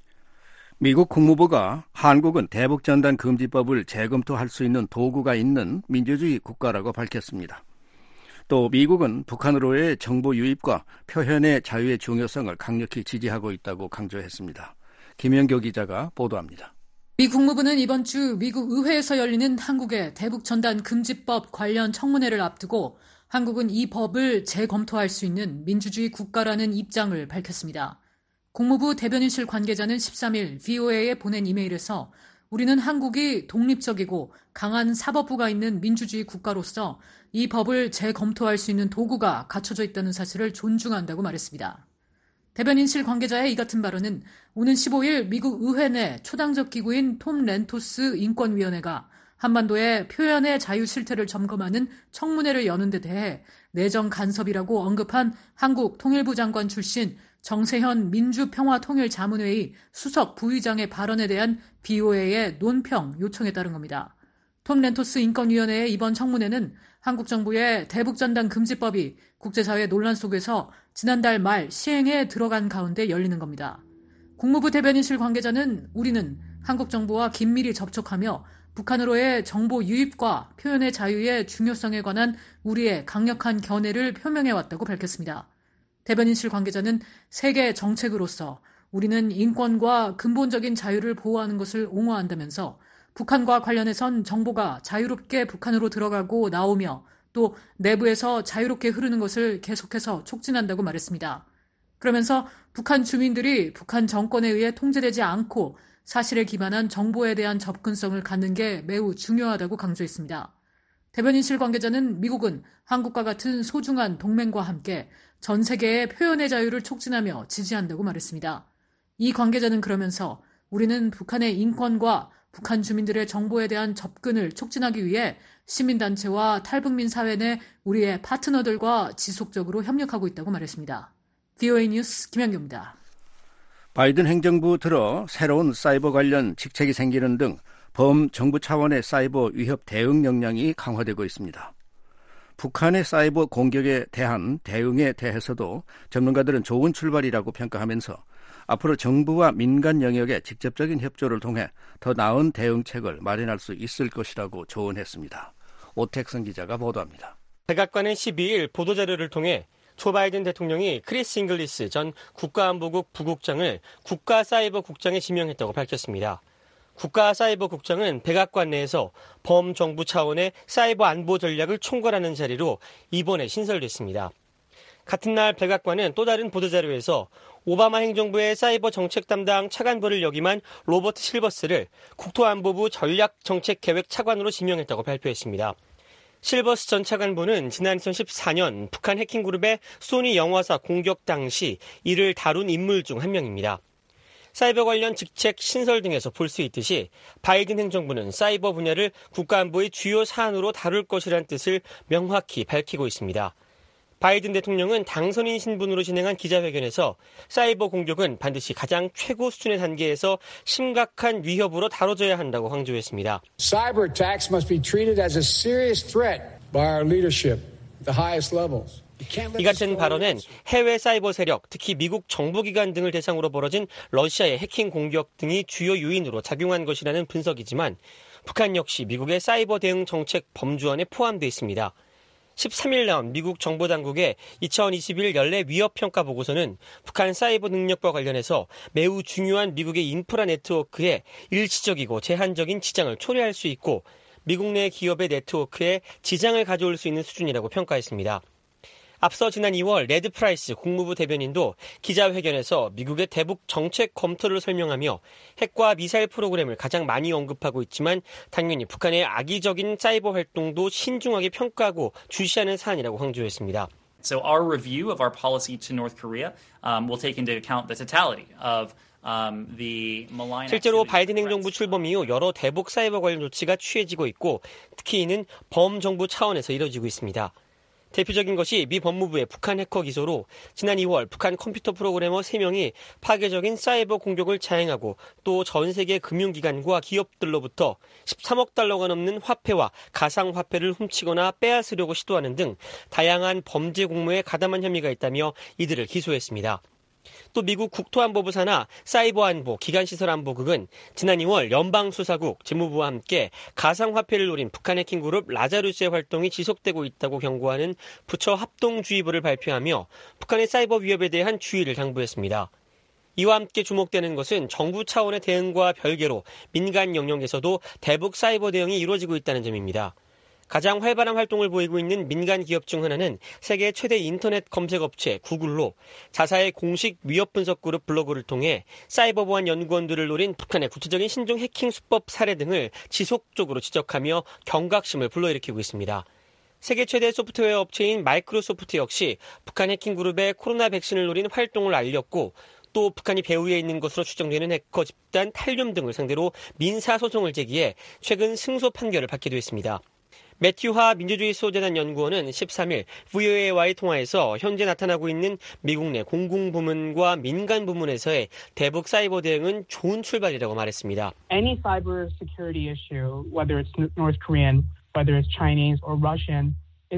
미국 국무부가 한국은 대북전단 금지법을 재검토할 수 있는 도구가 있는 민주주의 국가라고 밝혔습니다. 또 미국은 북한으로의 정보 유입과 표현의 자유의 중요성을 강력히 지지하고 있다고 강조했습니다. 김영교 기자가 보도합니다. 미 국무부는 이번 주 미국 의회에서 열리는 한국의 대북전단 금지법 관련 청문회를 앞두고 한국은 이 법을 재검토할 수 있는 민주주의 국가라는 입장을 밝혔습니다. 국무부 대변인실 관계자는 13일 VOA에 보낸 이메일에서 우리는 한국이 독립적이고 강한 사법부가 있는 민주주의 국가로서 이 법을 재검토할 수 있는 도구가 갖춰져 있다는 사실을 존중한다고 말했습니다. 대변인실 관계자의 이 같은 발언은 오는 15일 미국 의회 내 초당적 기구인 톰 렌토스 인권위원회가 한반도의 표현의 자유 실태를 점검하는 청문회를 여는 데 대해 내정 간섭이라고 언급한 한국 통일부 장관 출신 정세현 민주평화통일자문회의 수석 부의장의 발언에 대한 BOA의 논평 요청에 따른 겁니다. 톰 렌토스 인권위원회의 이번 청문회는 한국 정부의 대북전단 금지법이 국제사회 논란 속에서 지난달 말 시행에 들어간 가운데 열리는 겁니다. 국무부 대변인실 관계자는 우리는 한국 정부와 긴밀히 접촉하며 북한으로의 정보 유입과 표현의 자유의 중요성에 관한 우리의 강력한 견해를 표명해왔다고 밝혔습니다. 대변인실 관계자는 세계 정책으로서 우리는 인권과 근본적인 자유를 보호하는 것을 옹호한다면서 북한과 관련해선 정보가 자유롭게 북한으로 들어가고 나오며 또 내부에서 자유롭게 흐르는 것을 계속해서 촉진한다고 말했습니다. 그러면서 북한 주민들이 북한 정권에 의해 통제되지 않고 사실에 기반한 정보에 대한 접근성을 갖는 게 매우 중요하다고 강조했습니다. 대변인실 관계자는 미국은 한국과 같은 소중한 동맹과 함께 전 세계의 표현의 자유를 촉진하며 지지한다고 말했습니다. 이 관계자는 그러면서 우리는 북한의 인권과 북한 주민들의 정보에 대한 접근을 촉진하기 위해 시민단체와 탈북민 사회 내 우리의 파트너들과 지속적으로 협력하고 있다고 말했습니다. VOA 뉴스 김현규입니다. 바이든 행정부 들어 새로운 사이버 관련 직책이 생기는 등 범정부 차원의 사이버 위협 대응 역량이 강화되고 있습니다. 북한의 사이버 공격에 대한 대응에 대해서도 전문가들은 좋은 출발이라고 평가하면서 앞으로 정부와 민간 영역의 직접적인 협조를 통해 더 나은 대응책을 마련할 수 있을 것이라고 조언했습니다. 오택선 기자가 보도합니다. 백악관은 12일 보도자료를 통해 조 바이든 대통령이 크리스 잉글리스 전 국가안보국 부국장을 국가사이버국장에 지명했다고 밝혔습니다. 국가사이버국장은 백악관 내에서 범정부 차원의 사이버 안보 전략을 총괄하는 자리로 이번에 신설됐습니다. 같은 날 백악관은 또 다른 보도자료에서 오바마 행정부의 사이버 정책 담당 차관보를 역임한 로버트 실버스를 국토안보부 전략정책계획 차관으로 지명했다고 발표했습니다. 실버스 전 차관보는 지난 2014년 북한 해킹그룹의 소니 영화사 공격 당시 이를 다룬 인물 중 한 명입니다. 사이버 관련 직책 신설 등에서 볼 수 있듯이 바이든 행정부는 사이버 분야를 국가안보의 주요 사안으로 다룰 것이라는 뜻을 명확히 밝히고 있습니다. 바이든 대통령은 당선인 신분으로 진행한 기자회견에서 사이버 공격은 반드시 가장 최고 수준의 단계에서 심각한 위협으로 다뤄져야 한다고 강조했습니다. Cyber attacks must be treated as a serious threat by our leadership at the highest levels. 이 같은 발언은 해외 사이버 세력, 특히 미국 정보기관 등을 대상으로 벌어진 러시아의 해킹 공격 등이 주요 요인으로 작용한 것이라는 분석이지만 북한 역시 미국의 사이버 대응 정책 범주안에 포함되어 있습니다. 13일 나온 미국 정보당국의 2021 연례 위협평가 보고서는 북한 사이버 능력과 관련해서 매우 중요한 미국의 인프라 네트워크에 일시적이고 제한적인 지장을 초래할 수 있고 미국 내 기업의 네트워크에 지장을 가져올 수 있는 수준이라고 평가했습니다. 앞서 지난 2월 레드 프라이스 국무부 대변인도 기자회견에서 미국의 대북 정책 검토를 설명하며 핵과 미사일 프로그램을 가장 많이 언급하고 있지만 당연히 북한의 악의적인 사이버 활동도 신중하게 평가하고 주시하는 사안이라고 강조했습니다. So our review of our policy to North Korea will take into account the totality of 실제로 바이든 행정부 출범 이후 여러 대북 사이버 관련 조치가 취해지고 있고 특히 이는 범정부 차원에서 이뤄지고 있습니다. 대표적인 것이 미 법무부의 북한 해커 기소로 지난 2월 북한 컴퓨터 프로그래머 3명이 파괴적인 사이버 공격을 자행하고 또 전 세계 금융기관과 기업들로부터 13억 달러가 넘는 화폐와 가상화폐를 훔치거나 빼앗으려고 시도하는 등 다양한 범죄 공모에 가담한 혐의가 있다며 이들을 기소했습니다. 또 미국 국토안보부 산하 사이버안보 기간시설안보국은 지난 2월 연방수사국 재무부와 함께 가상화폐를 노린 북한 해킹그룹 라자루스의 활동이 지속되고 있다고 경고하는 부처 합동주의보를 발표하며 북한의 사이버 위협에 대한 주의를 당부했습니다. 이와 함께 주목되는 것은 정부 차원의 대응과 별개로 민간 영역에서도 대북 사이버 대응이 이루어지고 있다는 점입니다. 가장 활발한 활동을 보이고 있는 민간 기업 중 하나는 세계 최대 인터넷 검색업체 구글로 자사의 공식 위협 분석 그룹 블로그를 통해 사이버 보안 연구원들을 노린 북한의 구체적인 신종 해킹 수법 사례 등을 지속적으로 지적하며 경각심을 불러일으키고 있습니다. 세계 최대 소프트웨어 업체인 마이크로소프트 역시 북한 해킹 그룹의 코로나 백신을 노린 활동을 알렸고 또 북한이 배후에 있는 것으로 추정되는 해커 집단 탈륨 등을 상대로 민사소송을 제기해 최근 승소 판결을 받기도 했습니다. 매튜하 민주주의 수호재단 연구원은 13일 VOA와의 통화에서 현재 나타나고 있는 미국 내 공공부문과 민간 부문에서의 대북 사이버 대응은 좋은 출발이라고 말했습니다. Any cyber security issue, whether it's North Korean, whether it's Chinese or Russian,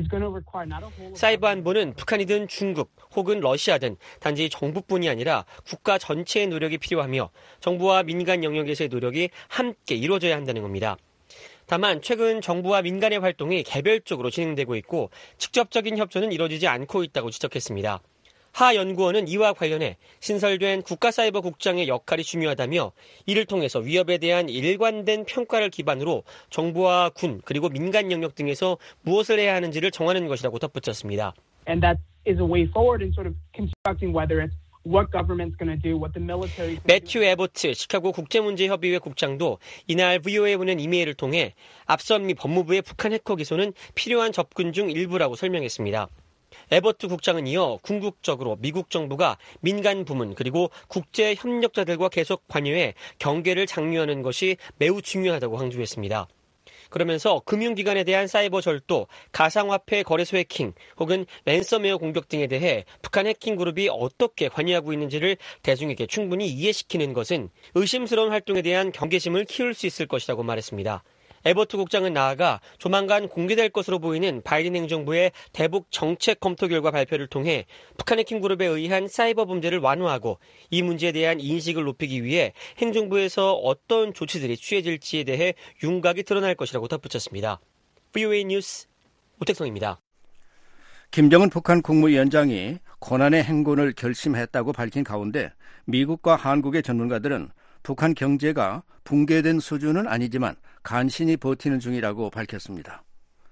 사이버 안보는 북한이든 중국 혹은 러시아든 단지 정부뿐이 아니라 국가 전체의 노력이 필요하며 정부와 민간 영역에서의 노력이 함께 이루어져야 한다는 겁니다. 다만 최근 정부와 민간의 활동이 개별적으로 진행되고 있고 직접적인 협조는 이루어지지 않고 있다고 지적했습니다. 하 연구원은 이와 관련해 신설된 국가사이버국장의 역할이 중요하다며 이를 통해서 위협에 대한 일관된 평가를 기반으로 정부와 군 그리고 민간 영역 등에서 무엇을 해야 하는지를 정하는 것이라고 덧붙였습니다. And that is a way forward in sort of constructing whether it's what government's going to do, what the military. 매튜 에버트 시카고 국제문제협의회 국장도 이날 VOA에 보낸 이메일을 통해 앞선 미 법무부의 북한 해커 기소는 필요한 접근 중 일부라고 설명했습니다. 에버트 국장은 이어 궁극적으로 미국 정부가 민간 부문 그리고 국제 협력자들과 계속 관여해 경계를 장려하는 것이 매우 중요하다고 강조했습니다. 그러면서 금융기관에 대한 사이버 절도, 가상화폐 거래소 해킹 혹은 랜섬웨어 공격 등에 대해 북한 해킹 그룹이 어떻게 관여하고 있는지를 대중에게 충분히 이해시키는 것은 의심스러운 활동에 대한 경계심을 키울 수 있을 것이라고 말했습니다. 에버트 국장은 나아가 조만간 공개될 것으로 보이는 바이든 행정부의 대북 정책 검토 결과 발표를 통해 북한 해킹 그룹에 의한 사이버 범죄를 완화하고 이 문제에 대한 인식을 높이기 위해 행정부에서 어떤 조치들이 취해질지에 대해 윤곽이 드러날 것이라고 덧붙였습니다. VOA 뉴스 오택성입니다. 김정은 북한 국무위원장이 고난의 행군을 결심했다고 밝힌 가운데 미국과 한국의 전문가들은 북한 경제가 붕괴된 수준은 아니지만 간신히 버티는 중이라고 밝혔습니다.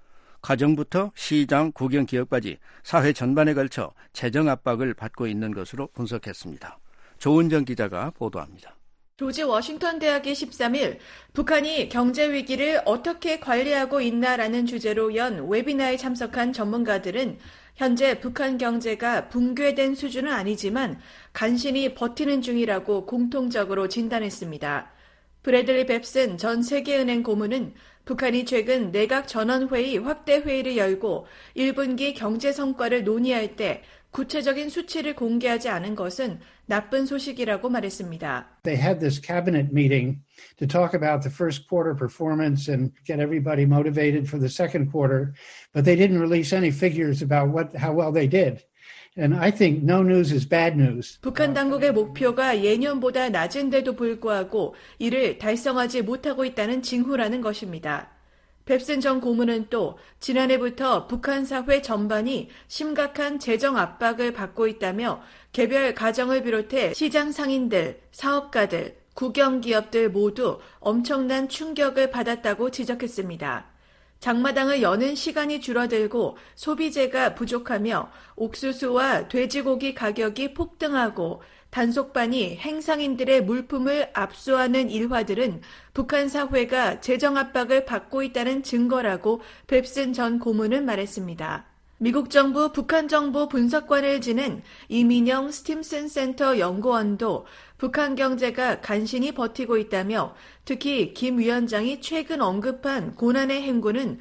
가정부터 시장, 국영기업까지 사회 전반에 걸쳐 재정 압박을 받고 있는 것으로 분석했습니다. 조은정 기자가 보도합니다. 조지 워싱턴 대학이 13일 북한이 경제 위기를 어떻게 관리하고 있나라는 주제로 연 웨비나에 참석한 전문가들은 현재 북한 경제가 붕괴된 수준은 아니지만 간신히 버티는 중이라고 공통적으로 진단했습니다. 브래들리 뱁슨 전 세계은행 고문은 북한이 최근 내각 전원회의 확대 회의를 열고 1분기 경제 성과를 논의할 때 구체적인 수치를 공개하지 않은 것은 나쁜 소식이라고 말했습니다. They had this cabinet meeting to talk about the first quarter performance and get everybody motivated for the second quarter, but they didn't release any figures about how well they did. And I think no news is bad news. 북한 당국의 목표가 예년보다 낮은데도 불구하고 이를 달성하지 못하고 있다는 징후라는 것입니다. 뱁슨 전 고문은 또 지난해부터 북한 사회 전반이 심각한 재정 압박을 받고 있다며 개별 가정을 비롯해 시장 상인들, 사업가들, 국영기업들 모두 엄청난 충격을 받았다고 지적했습니다. 장마당을 여는 시간이 줄어들고 소비재가 부족하며 옥수수와 돼지고기 가격이 폭등하고 단속반이 행상인들의 물품을 압수하는 일화들은 북한 사회가 재정 압박을 받고 있다는 증거라고 뱁슨 전 고문은 말했습니다. 미국 정부 북한 정보 분석관을 지낸 이민영 스팀슨 센터 연구원도 북한 경제가 간신히 버티고 있다며 특히 김 위원장이 최근 언급한 고난의 행군은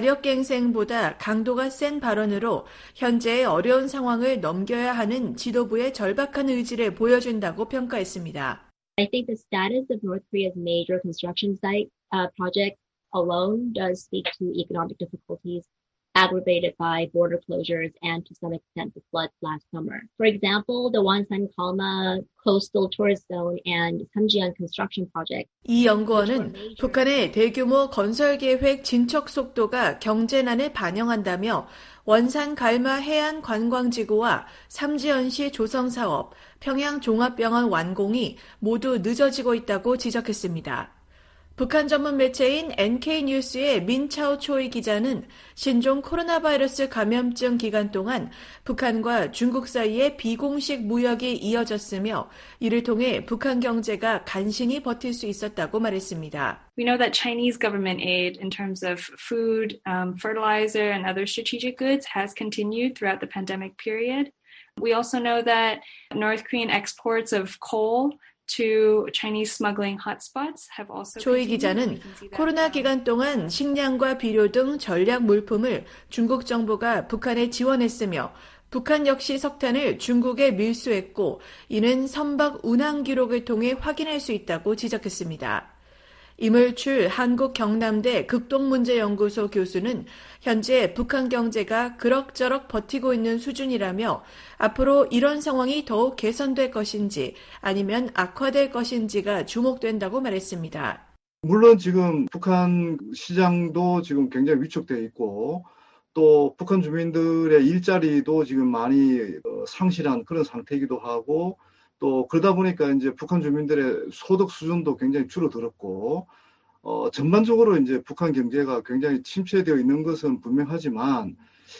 자력갱생보다 강도가 센 발언으로 현재의 어려운 상황을 넘겨야 하는 지도부의 절박한 의지를 보여준다고 평가했습니다. I think the status of North Korea's major construction site project alone does speak to economic difficulties aggravated by border closures and to some extent the floods last summer. For example, the Wonsan-Kalma coastal tourist zone and Samjian construction project. 이 연구원은 북한의 대규모 건설 계획 진척 속도가 경제난을 반영한다며 원산 갈마 해안 관광지구와 삼지연시 조성 사업, 평양 종합병원 완공이 모두 늦어지고 있다고 지적했습니다. 북한 전문 매체인 NK뉴스의 민차오 초이 기자는 신종 코로나 바이러스 감염증 기간 동안 북한과 중국 사이에 비공식 무역이 이어졌으며 이를 통해 북한 경제가 간신히 버틸 수 있었다고 말했습니다. We know that Chinese government aid in terms of food, fertilizer, and other strategic goods has continued throughout the pandemic period. We also know that North Korean exports of coal to Chinese smuggling hotspots have also 조이 기자는 코로나 기간 동안 식량과 비료 등 전략 물품을 중국 정부가 북한에 지원했으며 북한 역시 석탄을 중국에 밀수했고 이는 선박 운항 기록을 통해 확인할 수 있다고 지적했습니다. 이물출 한국경남대 극동문제연구소 교수는 현재 북한 경제가 그럭저럭 버티고 있는 수준이라며 앞으로 이런 상황이 더욱 개선될 것인지 아니면 악화될 것인지가 주목된다고 말했습니다. 물론 지금 북한 시장도 지금 굉장히 위축되어 있고 또 북한 주민들의 일자리도 지금 많이 상실한 그런 상태이기도 하고 또 그러다 보니까 이제 북한 주민들의 소득 수준도 굉장히 줄어들었고 전반적으로 이제 북한 경제가 굉장히 침체되어 있는 것은 분명하지만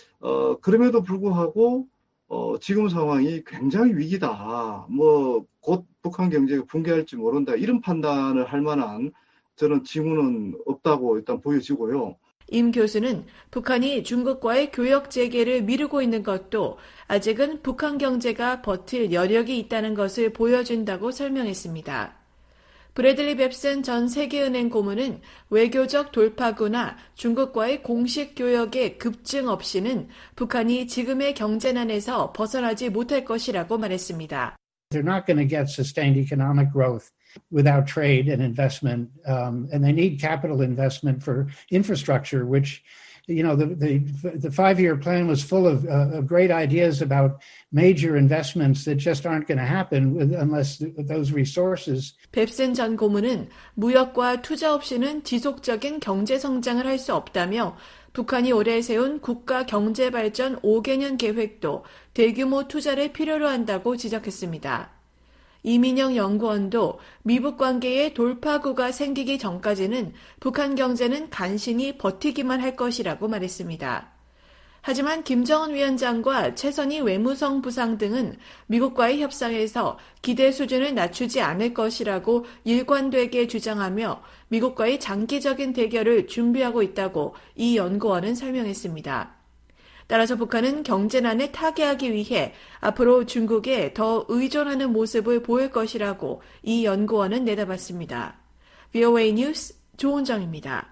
그럼에도 불구하고 지금 상황이 굉장히 위기다. 뭐 곧 북한 경제가 붕괴할지 모른다. 이런 판단을 할 만한 저는 징후는 없다고 일단 보여지고요. 임 교수는 북한이 중국과의 교역 재개를 미루고 있는 것도 아직은 북한 경제가 버틸 여력이 있다는 것을 보여준다고 설명했습니다. 브래들리 뱁슨 전 세계은행 고문은 외교적 돌파구나 중국과의 공식 교역의 급증 없이는 북한이 지금의 경제난에서 벗어나지 못할 것이라고 말했습니다. They're not going to get sustained economic growth without trade and investment, and they need capital investment for infrastructure, which, you know, the 5-year plan was full of great ideas about major investments that just aren't going to happen unless those resources. 뱁슨 전 고문은 무역과 투자 없이는 지속적인 경제 성장을 할 수 없다며 북한이 올해 세운 국가 경제발전 5개년 계획도 대규모 투자를 필요로 한다고 지적했습니다. 이민영 연구원도 미북 관계에 돌파구가 생기기 전까지는 북한 경제는 간신히 버티기만 할 것이라고 말했습니다. 하지만 김정은 위원장과 최선희 외무성 부상 등은 미국과의 협상에서 기대 수준을 낮추지 않을 것이라고 일관되게 주장하며 미국과의 장기적인 대결을 준비하고 있다고 이 연구원은 설명했습니다. 따라서 북한은 경제난을 타개하기 위해 앞으로 중국에 더 의존하는 모습을 보일 것이라고 이 연구원은 내다봤습니다. VOA 뉴스 조은정입니다.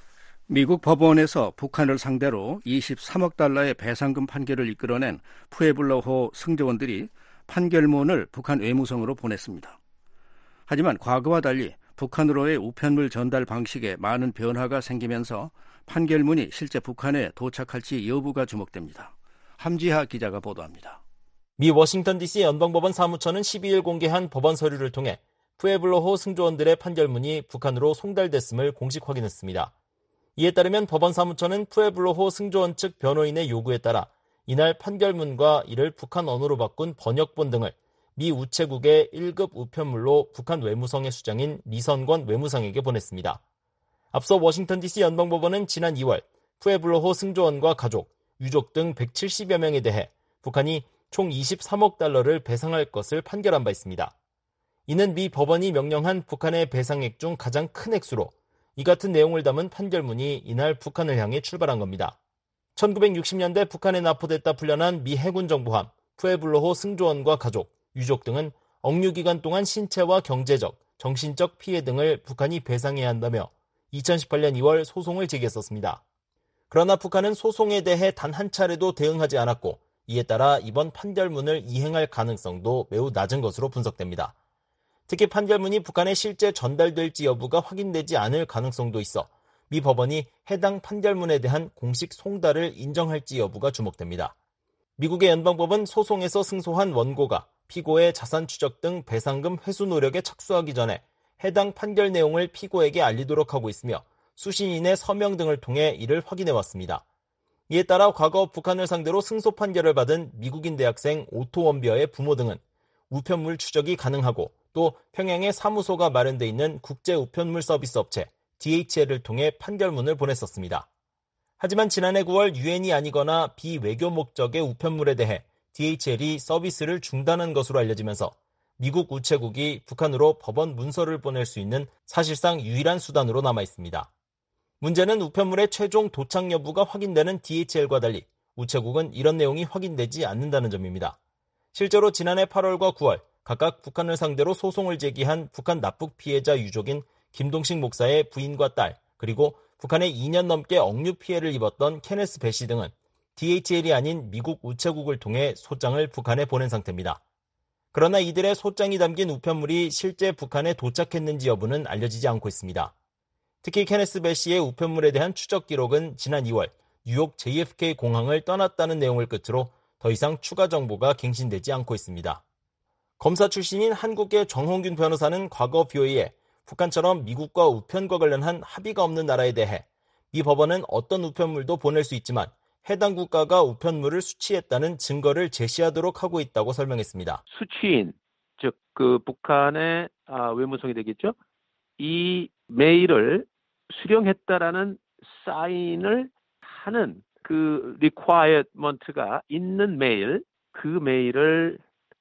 미국 법원에서 북한을 상대로 23억 달러의 배상금 판결을 이끌어낸 푸에블로호 승조원들이 판결문을 북한 외무성으로 보냈습니다. 하지만 과거와 달리 북한으로의 우편물 전달 방식에 많은 변화가 생기면서 판결문이 실제 북한에 도착할지 여부가 주목됩니다. 함지하 기자가 보도합니다. 미 워싱턴 DC 연방법원 사무처는 12일 공개한 법원 서류를 통해 푸에블로호 승조원들의 판결문이 북한으로 송달됐음을 공식 확인했습니다. 이에 따르면 법원 사무처는 푸에블로호 승조원 측 변호인의 요구에 따라 이날 판결문과 이를 북한 언어로 바꾼 번역본 등을 미 우체국의 1급 우편물로 북한 외무성의 수장인 리선권 외무상에게 보냈습니다. 앞서 워싱턴 DC 연방법원은 지난 2월 푸에블로호 승조원과 가족, 유족 등 170여 명에 대해 북한이 총 23억 달러를 배상할 것을 판결한 바 있습니다. 이는 미 법원이 명령한 북한의 배상액 중 가장 큰 액수로 이 같은 내용을 담은 판결문이 이날 북한을 향해 출발한 겁니다. 1960년대 북한에 납포됐다 풀려난 미 해군 정보함 푸에블로호 승조원과 가족, 유족 등은 억류기간 동안 신체와 경제적, 정신적 피해 등을 북한이 배상해야 한다며 2018년 2월 소송을 제기했었습니다. 그러나 북한은 소송에 대해 단 한 차례도 대응하지 않았고 이에 따라 이번 판결문을 이행할 가능성도 매우 낮은 것으로 분석됩니다. 특히 판결문이 북한에 실제 전달될지 여부가 확인되지 않을 가능성도 있어 미 법원이 해당 판결문에 대한 공식 송달을 인정할지 여부가 주목됩니다. 미국의 연방법은 소송에서 승소한 원고가 피고의 자산 추적 등 배상금 회수 노력에 착수하기 전에 해당 판결 내용을 피고에게 알리도록 하고 있으며 수신인의 서명 등을 통해 이를 확인해왔습니다. 이에 따라 과거 북한을 상대로 승소 판결을 받은 미국인 대학생 오토 원비어의 부모 등은 우편물 추적이 가능하고 또 평양에 사무소가 마련돼 있는 국제 우편물 서비스 업체 DHL을 통해 판결문을 보냈었습니다. 하지만 지난해 9월 유엔이 아니거나 비외교 목적의 우편물에 대해 DHL이 서비스를 중단한 것으로 알려지면서 미국 우체국이 북한으로 법원 문서를 보낼 수 있는 사실상 유일한 수단으로 남아 있습니다. 문제는 우편물의 최종 도착 여부가 확인되는 DHL과 달리 우체국은 이런 내용이 확인되지 않는다는 점입니다. 실제로 지난해 8월과 9월 각각 북한을 상대로 소송을 제기한 북한 납북 피해자 유족인 김동식 목사의 부인과 딸, 그리고 북한에 2년 넘게 억류 피해를 입었던 케네스 배시 등은 DHL이 아닌 미국 우체국을 통해 소장을 북한에 보낸 상태입니다. 그러나 이들의 소장이 담긴 우편물이 실제 북한에 도착했는지 여부는 알려지지 않고 있습니다. 특히 케네스 배시의 우편물에 대한 추적 기록은 지난 2월 뉴욕 JFK 공항을 떠났다는 내용을 끝으로 더 이상 추가 정보가 갱신되지 않고 있습니다. 검사 출신인 한국의 정홍균 변호사는 과거 VOA에 북한처럼 미국과 우편과 관련한 합의가 없는 나라에 대해 이 법원은 어떤 우편물도 보낼 수 있지만 해당 국가가 우편물을 수취했다는 증거를 제시하도록 하고 있다고 설명했습니다. 수취인, 즉 그 북한의 외무성이 되겠죠. 이 메일을 수령했다라는 사인을 하는 그 리퀘어먼트가 있는 메일, 그 메일을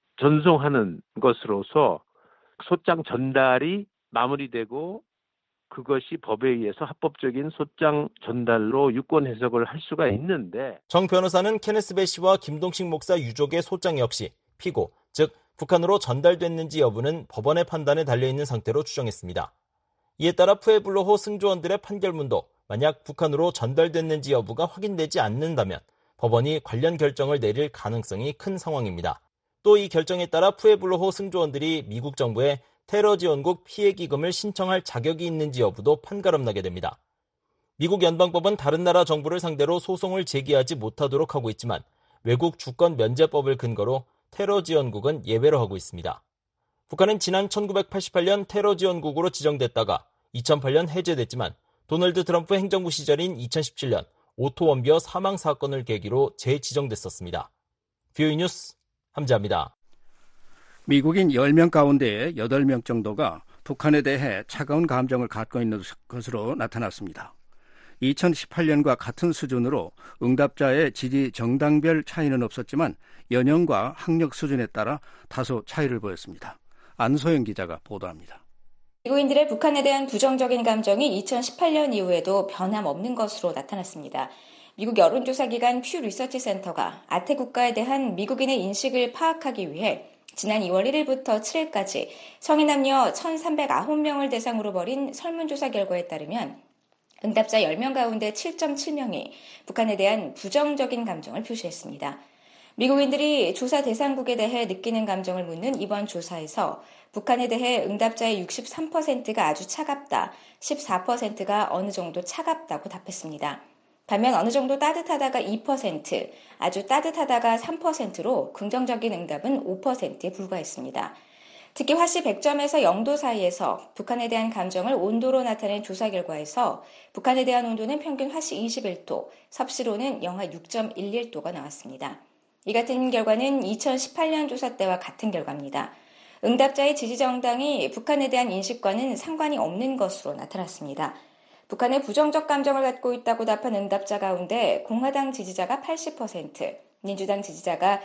전송하는 것으로서 소장 전달이 마무리되고 그것이 법에 의해서 합법적인 소장 전달로 유권 해석을 할 수가 있는데, 정 변호사는 케네스 배시와 김동식 목사 유족의 소장 역시 피고, 즉 북한으로 전달됐는지 여부는 법원의 판단에 달려있는 상태로 추정했습니다. 이에 따라 푸에블로호 승조원들의 판결문도 만약 북한으로 전달됐는지 여부가 확인되지 않는다면 법원이 관련 결정을 내릴 가능성이 큰 상황입니다. 또 이 결정에 따라 푸에블로호 승조원들이 미국 정부에 테러 지원국 피해 기금을 신청할 자격이 있는지 여부도 판가름나게 됩니다. 미국 연방법은 다른 나라 정부를 상대로 소송을 제기하지 못하도록 하고 있지만 외국 주권 면제법을 근거로 테러 지원국은 예외로 하고 있습니다. 북한은 지난 1988년 테러 지원국으로 지정됐다가 2008년 해제됐지만 도널드 트럼프 행정부 시절인 2017년 오토 원비어 사망 사건을 계기로 재지정됐었습니다. VOA 뉴스 함재합니다. 미국인 10명 가운데 8명 정도가 북한에 대해 차가운 감정을 갖고 있는 것으로 나타났습니다. 2018년과 같은 수준으로 응답자의 지지 정당별 차이는 없었지만 연령과 학력 수준에 따라 다소 차이를 보였습니다. 안소영 기자가 보도합니다. 미국인들의 북한에 대한 부정적인 감정이 2018년 이후에도 변함없는 것으로 나타났습니다. 미국 여론조사기관 퓨 리서치 센터가 아태 국가에 대한 미국인의 인식을 파악하기 위해 지난 2월 1일부터 7일까지 성인 남녀 1,309명을 대상으로 벌인 설문조사 결과에 따르면 응답자 10명 가운데 7.7명이 북한에 대한 부정적인 감정을 표시했습니다. 미국인들이 조사 대상국에 대해 느끼는 감정을 묻는 이번 조사에서 북한에 대해 응답자의 63%가 아주 차갑다, 14%가 어느 정도 차갑다고 답했습니다. 반면 어느 정도 따뜻하다가 2%, 아주 따뜻하다가 3%로 긍정적인 응답은 5%에 불과했습니다. 특히 화씨 100점에서 0도 사이에서 북한에 대한 감정을 온도로 나타낸 조사 결과에서 북한에 대한 온도는 평균 화씨 21도, 섭씨로는 영하 6.11도가 나왔습니다. 이 같은 결과는 2018년 조사 때와 같은 결과입니다. 응답자의 지지정당이 북한에 대한 인식과는 상관이 없는 것으로 나타났습니다. 북한에 부정적 감정을 갖고 있다고 답한 응답자 가운데 공화당 지지자가 80%, 민주당 지지자가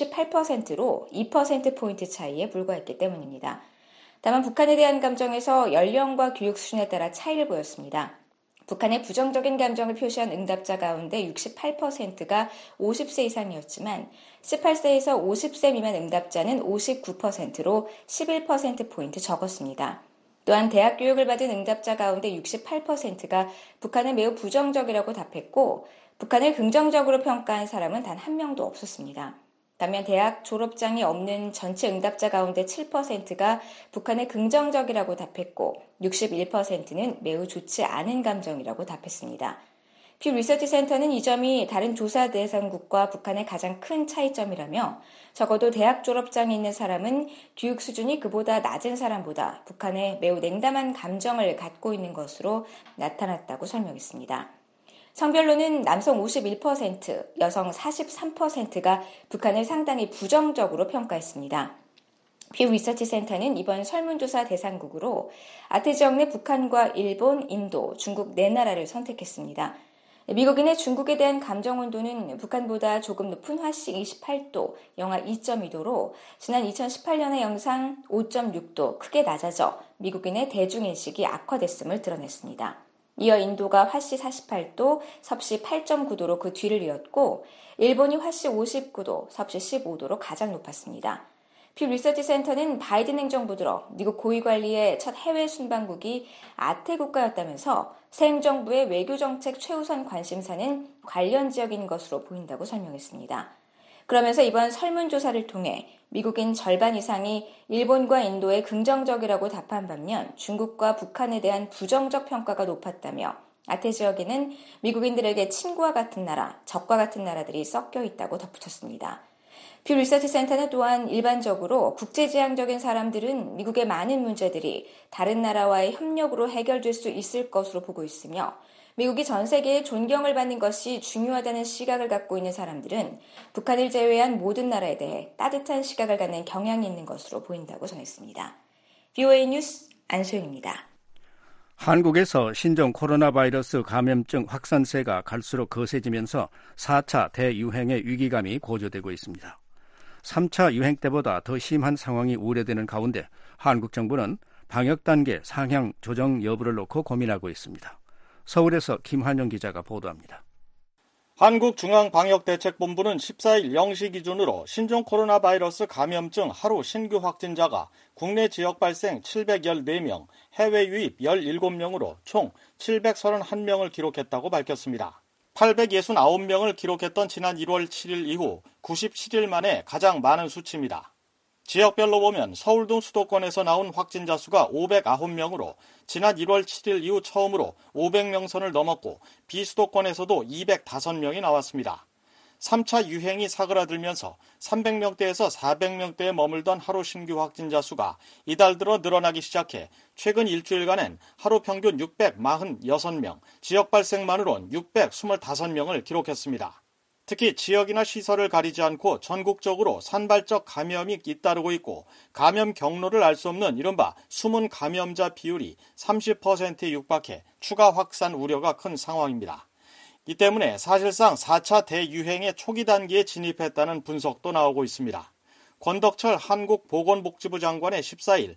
78%로 2%포인트 차이에 불과했기 때문입니다. 다만 북한에 대한 감정에서 연령과 교육 수준에 따라 차이를 보였습니다. 북한의 부정적인 감정을 표시한 응답자 가운데 68%가 50세 이상이었지만 18세에서 50세 미만 응답자는 59%로 11%포인트 적었습니다. 또한 대학 교육을 받은 응답자 가운데 68%가 북한을 매우 부정적이라고 답했고 북한을 긍정적으로 평가한 사람은 단 한 명도 없었습니다. 반면 대학 졸업장이 없는 전체 응답자 가운데 7%가 북한을 긍정적이라고 답했고 61%는 매우 좋지 않은 감정이라고 답했습니다. 퓨 리서치 센터는 이 점이 다른 조사 대상국과 북한의 가장 큰 차이점이라며 적어도 대학 졸업장이 있는 사람은 교육 수준이 그보다 낮은 사람보다 북한에 매우 냉담한 감정을 갖고 있는 것으로 나타났다고 설명했습니다. 성별로는 남성 51%, 여성 43%가 북한을 상당히 부정적으로 평가했습니다. 퓨 리서치 센터는 이번 설문조사 대상국으로 아태 지역 내 북한과 일본, 인도, 중국 4나라를 선택했습니다. 미국인의 중국에 대한 감정 온도는 북한보다 조금 높은 화씨 28도, 영하 2.2도로 지난 2018년의 영상 5.6도 크게 낮아져 미국인의 대중인식이 악화됐음을 드러냈습니다. 이어 인도가 화씨 48도, 섭씨 8.9도로 그 뒤를 이었고 일본이 화씨 59도, 섭씨 15도로 가장 높았습니다. 퓨 리서치 센터는 바이든 행정부 들어 미국 고위관리의 첫 해외 순방국이 아태 국가였다면서 새 행정부의 외교정책 최우선 관심사는 관련 지역인 것으로 보인다고 설명했습니다. 그러면서 이번 설문조사를 통해 미국인 절반 이상이 일본과 인도에 긍정적이라고 답한 반면 중국과 북한에 대한 부정적 평가가 높았다며 아태 지역에는 미국인들에게 친구와 같은 나라, 적과 같은 나라들이 섞여 있다고 덧붙였습니다. 퓨 리서치 센터는 또한 일반적으로 국제지향적인 사람들은 미국의 많은 문제들이 다른 나라와의 협력으로 해결될 수 있을 것으로 보고 있으며 미국이 전 세계에 존경을 받는 것이 중요하다는 시각을 갖고 있는 사람들은 북한을 제외한 모든 나라에 대해 따뜻한 시각을 갖는 경향이 있는 것으로 보인다고 전했습니다. VOA 뉴스 안소영입니다. 한국에서 신종 코로나 바이러스 감염증 확산세가 갈수록 거세지면서 4차 대유행의 위기감이 고조되고 있습니다. 3차 유행 때보다 더 심한 상황이 우려되는 가운데 한국 정부는 방역 단계 상향 조정 여부를 놓고 고민하고 있습니다. 서울에서 김환영 기자가 보도합니다. 한국중앙방역대책본부는 14일 0시 기준으로 신종 코로나 바이러스 감염증 하루 신규 확진자가 국내 지역 발생 714명, 해외 유입 17명으로 총 731명을 기록했다고 밝혔습니다. 869명을 기록했던 지난 1월 7일 이후 97일 만에 가장 많은 수치입니다. 지역별로 보면 서울 등 수도권에서 나온 확진자 수가 509명으로 지난 1월 7일 이후 처음으로 500명 선을 넘었고 비수도권에서도 205명이 나왔습니다. 3차 유행이 사그라들면서 300명대에서 400명대에 머물던 하루 신규 확진자 수가 이달 들어 늘어나기 시작해 최근 일주일간엔 하루 평균 646명, 지역 발생만으론 625명을 기록했습니다. 특히 지역이나 시설을 가리지 않고 전국적으로 산발적 감염이 잇따르고 있고 감염 경로를 알 수 없는 이른바 숨은 감염자 비율이 30%에 육박해 추가 확산 우려가 큰 상황입니다. 이 때문에 사실상 4차 대유행의 초기 단계에 진입했다는 분석도 나오고 있습니다. 권덕철 한국보건복지부 장관의 14일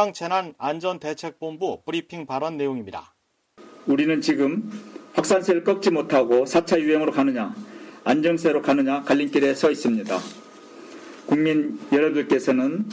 중앙재난안전대책본부 브리핑 발언 내용입니다. 우리는 지금 확산세를 꺾지 못하고 4차 유행으로 가느냐 안정세로 가느냐 갈림길에 서 있습니다. 국민 여러분께서는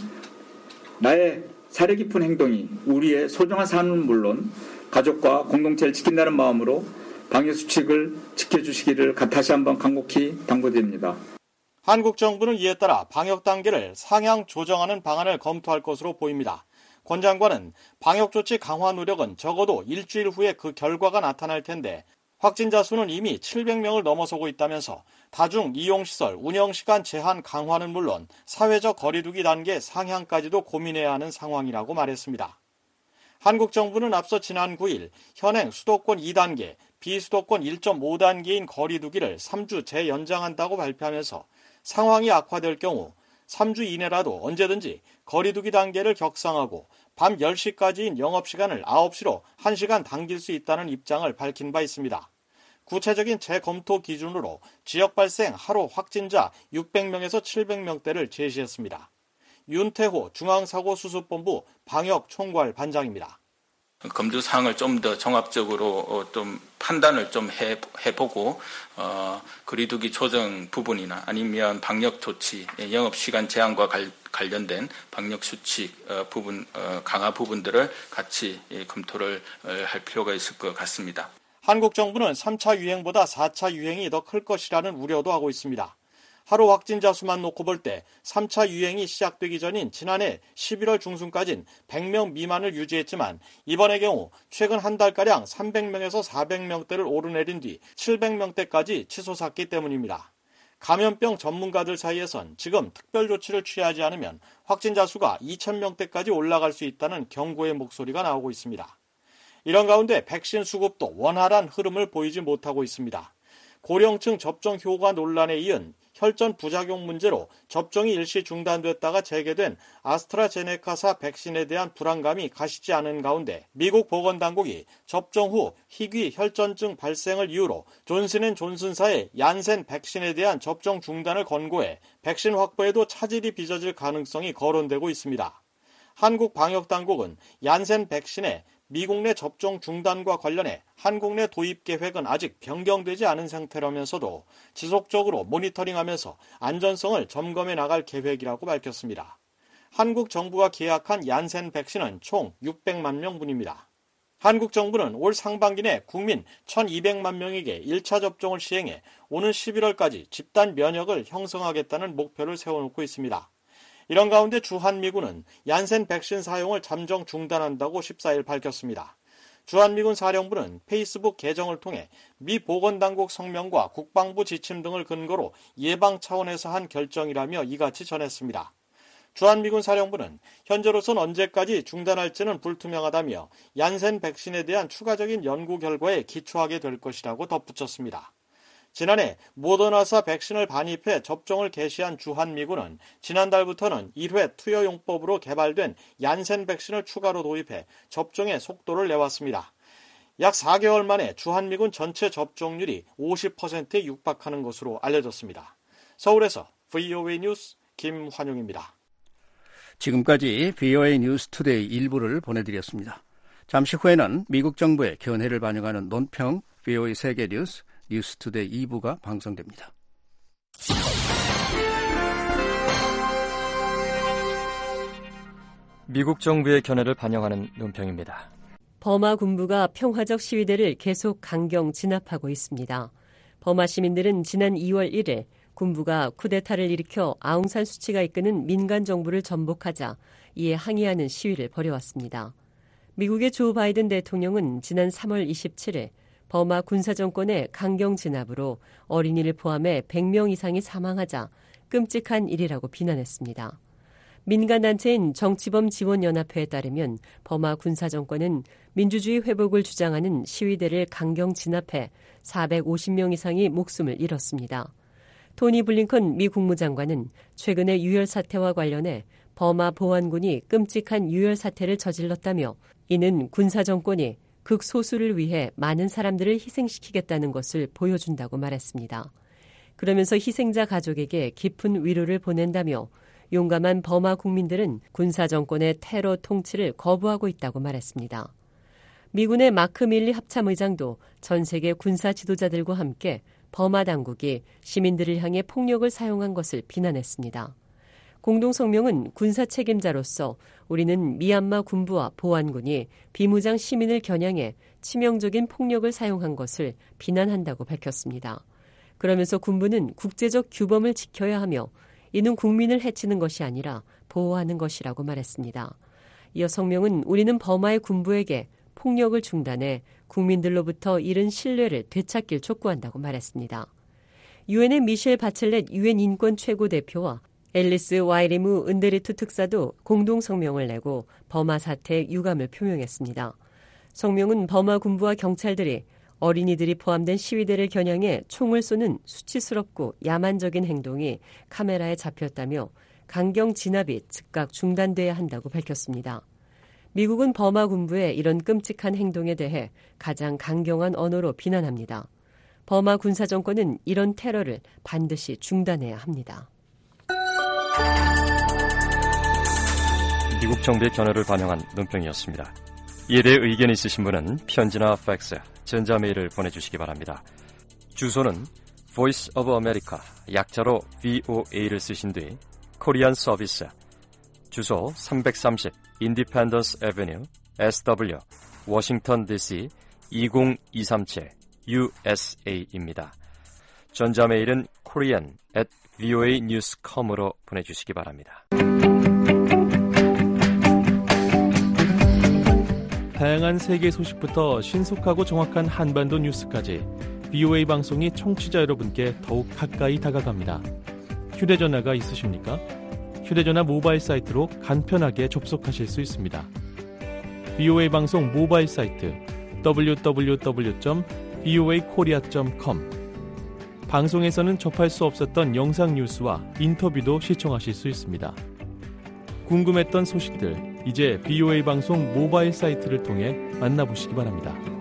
나의 사려 깊은 행동이 우리의 소중한 삶은 물론 가족과 공동체를 지킨다는 마음으로 방역수칙을 지켜주시기를 다시 한번 간곡히 당부드립니다. 한국 정부는 이에 따라 방역 단계를 상향 조정하는 방안을 검토할 것으로 보입니다. 권 장관은 방역조치 강화 노력은 적어도 일주일 후에 그 결과가 나타날 텐데 확진자 수는 이미 700명을 넘어서고 있다면서 다중 이용시설 운영시간 제한 강화는 물론 사회적 거리두기 단계 상향까지도 고민해야 하는 상황이라고 말했습니다. 한국 정부는 앞서 지난 9일 현행 수도권 2단계, 비수도권 1.5단계인 거리두기를 3주 재연장한다고 발표하면서 상황이 악화될 경우 3주 이내라도 언제든지 거리두기 단계를 격상하고 밤 10시까지인 영업시간을 9시로 1시간 당길 수 있다는 입장을 밝힌 바 있습니다. 구체적인 재검토 기준으로 지역 발생 하루 확진자 600명에서 700명대를 제시했습니다. 윤태호 중앙사고수습본부 방역총괄 반장입니다. 검토 사항을 좀 더 종합적으로 좀 판단을 좀 해보고 거리두기 조정 부분이나 아니면 방역 조치, 영업 시간 제한과 관련된 방역 수칙 부분 강화 부분들을 같이 검토를 할 필요가 있을 것 같습니다. 한국 정부는 3차 유행보다 4차 유행이 더 클 것이라는 우려도 하고 있습니다. 하루 확진자 수만 놓고 볼 때 3차 유행이 시작되기 전인 지난해 11월 중순까지는 100명 미만을 유지했지만 이번의 경우 최근 한 달가량 300명에서 400명대를 오르내린 뒤 700명대까지 치솟았기 때문입니다. 감염병 전문가들 사이에선 지금 특별 조치를 취하지 않으면 확진자 수가 2,000명대까지 올라갈 수 있다는 경고의 목소리가 나오고 있습니다. 이런 가운데 백신 수급도 원활한 흐름을 보이지 못하고 있습니다. 고령층 접종 효과 논란에 이은 혈전 부작용 문제로 접종이 일시 중단됐다가 재개된 아스트라제네카사 백신에 대한 불안감이 가시지 않은 가운데 미국 보건당국이 접종 후 희귀 혈전증 발생을 이유로 존슨앤존슨사의 얀센 백신에 대한 접종 중단을 권고해 백신 확보에도 차질이 빚어질 가능성이 거론되고 있습니다. 한국 방역당국은 얀센 백신에 미국 내 접종 중단과 관련해 한국 내 도입 계획은 아직 변경되지 않은 상태라면서도 지속적으로 모니터링하면서 안전성을 점검해 나갈 계획이라고 밝혔습니다. 한국 정부가 계약한 얀센 백신은 총 600만 명분입니다. 한국 정부는 올 상반기 내 국민 1,200만 명에게 1차 접종을 시행해 오는 11월까지 집단 면역을 형성하겠다는 목표를 세워놓고 있습니다. 이런 가운데 주한미군은 얀센 백신 사용을 잠정 중단한다고 14일 밝혔습니다. 주한미군 사령부는 페이스북 계정을 통해 미 보건당국 성명과 국방부 지침 등을 근거로 예방 차원에서 한 결정이라며 이같이 전했습니다. 주한미군 사령부는 현재로선 언제까지 중단할지는 불투명하다며 얀센 백신에 대한 추가적인 연구 결과에 기초하게 될 것이라고 덧붙였습니다. 지난해 모더나사 백신을 반입해 접종을 개시한 주한미군은 지난달부터는 1회 투여용법으로 개발된 얀센 백신을 추가로 도입해 접종에 속도를 내왔습니다. 약 4개월 만에 주한미군 전체 접종률이 50%에 육박하는 것으로 알려졌습니다. 서울에서 VOA 뉴스 김환용입니다. 지금까지 VOA 뉴스 투데이 일부를 보내드렸습니다. 잠시 후에는 미국 정부의 견해를 반영하는 논평 VOA 세계 뉴스 뉴스투데이 2부가 방송됩니다. 미국 정부의 견해를 반영하는 논평입니다. 버마 군부가 평화적 시위대를 계속 강경 진압하고 있습니다. 버마 시민들은 지난 2월 1일 군부가 쿠데타를 일으켜 아웅산 수치가 이끄는 민간 정부를 전복하자 이에 항의하는 시위를 벌여왔습니다. 미국의 조 바이든 대통령은 지난 3월 27일 버마 군사정권의 강경 진압으로 어린이를 포함해 100명 이상이 사망하자 끔찍한 일이라고 비난했습니다. 민간단체인 정치범지원연합회에 따르면 버마 군사정권은 민주주의 회복을 주장하는 시위대를 강경 진압해 450명 이상이 목숨을 잃었습니다. 토니 블링컨 미 국무장관은 최근의 유혈 사태와 관련해 버마 보안군이 끔찍한 유혈 사태를 저질렀다며 이는 군사정권이 극소수를 위해 많은 사람들을 희생시키겠다는 것을 보여준다고 말했습니다. 그러면서 희생자 가족에게 깊은 위로를 보낸다며 용감한 버마 국민들은 군사정권의 테러 통치를 거부하고 있다고 말했습니다. 미군의 마크 밀리 합참의장도 전 세계 군사 지도자들과 함께 버마 당국이 시민들을 향해 폭력을 사용한 것을 비난했습니다. 공동성명은 군사 책임자로서 우리는 미얀마 군부와 보안군이 비무장 시민을 겨냥해 치명적인 폭력을 사용한 것을 비난한다고 밝혔습니다. 그러면서 군부는 국제적 규범을 지켜야 하며 이는 국민을 해치는 것이 아니라 보호하는 것이라고 말했습니다. 이어 성명은 우리는 버마의 군부에게 폭력을 중단해 국민들로부터 잃은 신뢰를 되찾길 촉구한다고 말했습니다. 유엔의 미셸 바첼렛 유엔 인권 최고대표와 앨리스 와이리무 은데리투 특사도 공동성명을 내고 버마 사태에 유감을 표명했습니다. 성명은 버마 군부와 경찰들이 어린이들이 포함된 시위대를 겨냥해 총을 쏘는 수치스럽고 야만적인 행동이 카메라에 잡혔다며 강경 진압이 즉각 중단돼야 한다고 밝혔습니다. 미국은 버마 군부의 이런 끔찍한 행동에 대해 가장 강경한 언어로 비난합니다. 버마 군사정권은 이런 테러를 반드시 중단해야 합니다. 미국 정부의 견해를 반영한 논평이었습니다. 이에 대해 의견이 있으신 분은 편지나 팩스, 전자메일을 보내주시기 바랍니다. 주소는 Voice of America, 약자로 VOA를 쓰신 뒤 코리안 서비스, 주소 330 Independence Avenue, SW, 워싱턴 DC 20237 USA입니다. 전자메일은 korean@voanews.com으로 보내주시기 바랍니다. 다양한 세계 소식부터 신속하고 정확한 한반도 뉴스까지 VOA 방송이 청취자 여러분께 더욱 가까이 다가갑니다. 휴대전화가 있으십니까? 휴대전화 모바일 사이트로 간편하게 접속하실 수 있습니다. VOA 방송 모바일 사이트 www.voakorea.com 방송에서는 접할 수 없었던 영상 뉴스와 인터뷰도 시청하실 수 있습니다. 궁금했던 소식들, 이제 VOA 방송 모바일 사이트를 통해 만나보시기 바랍니다.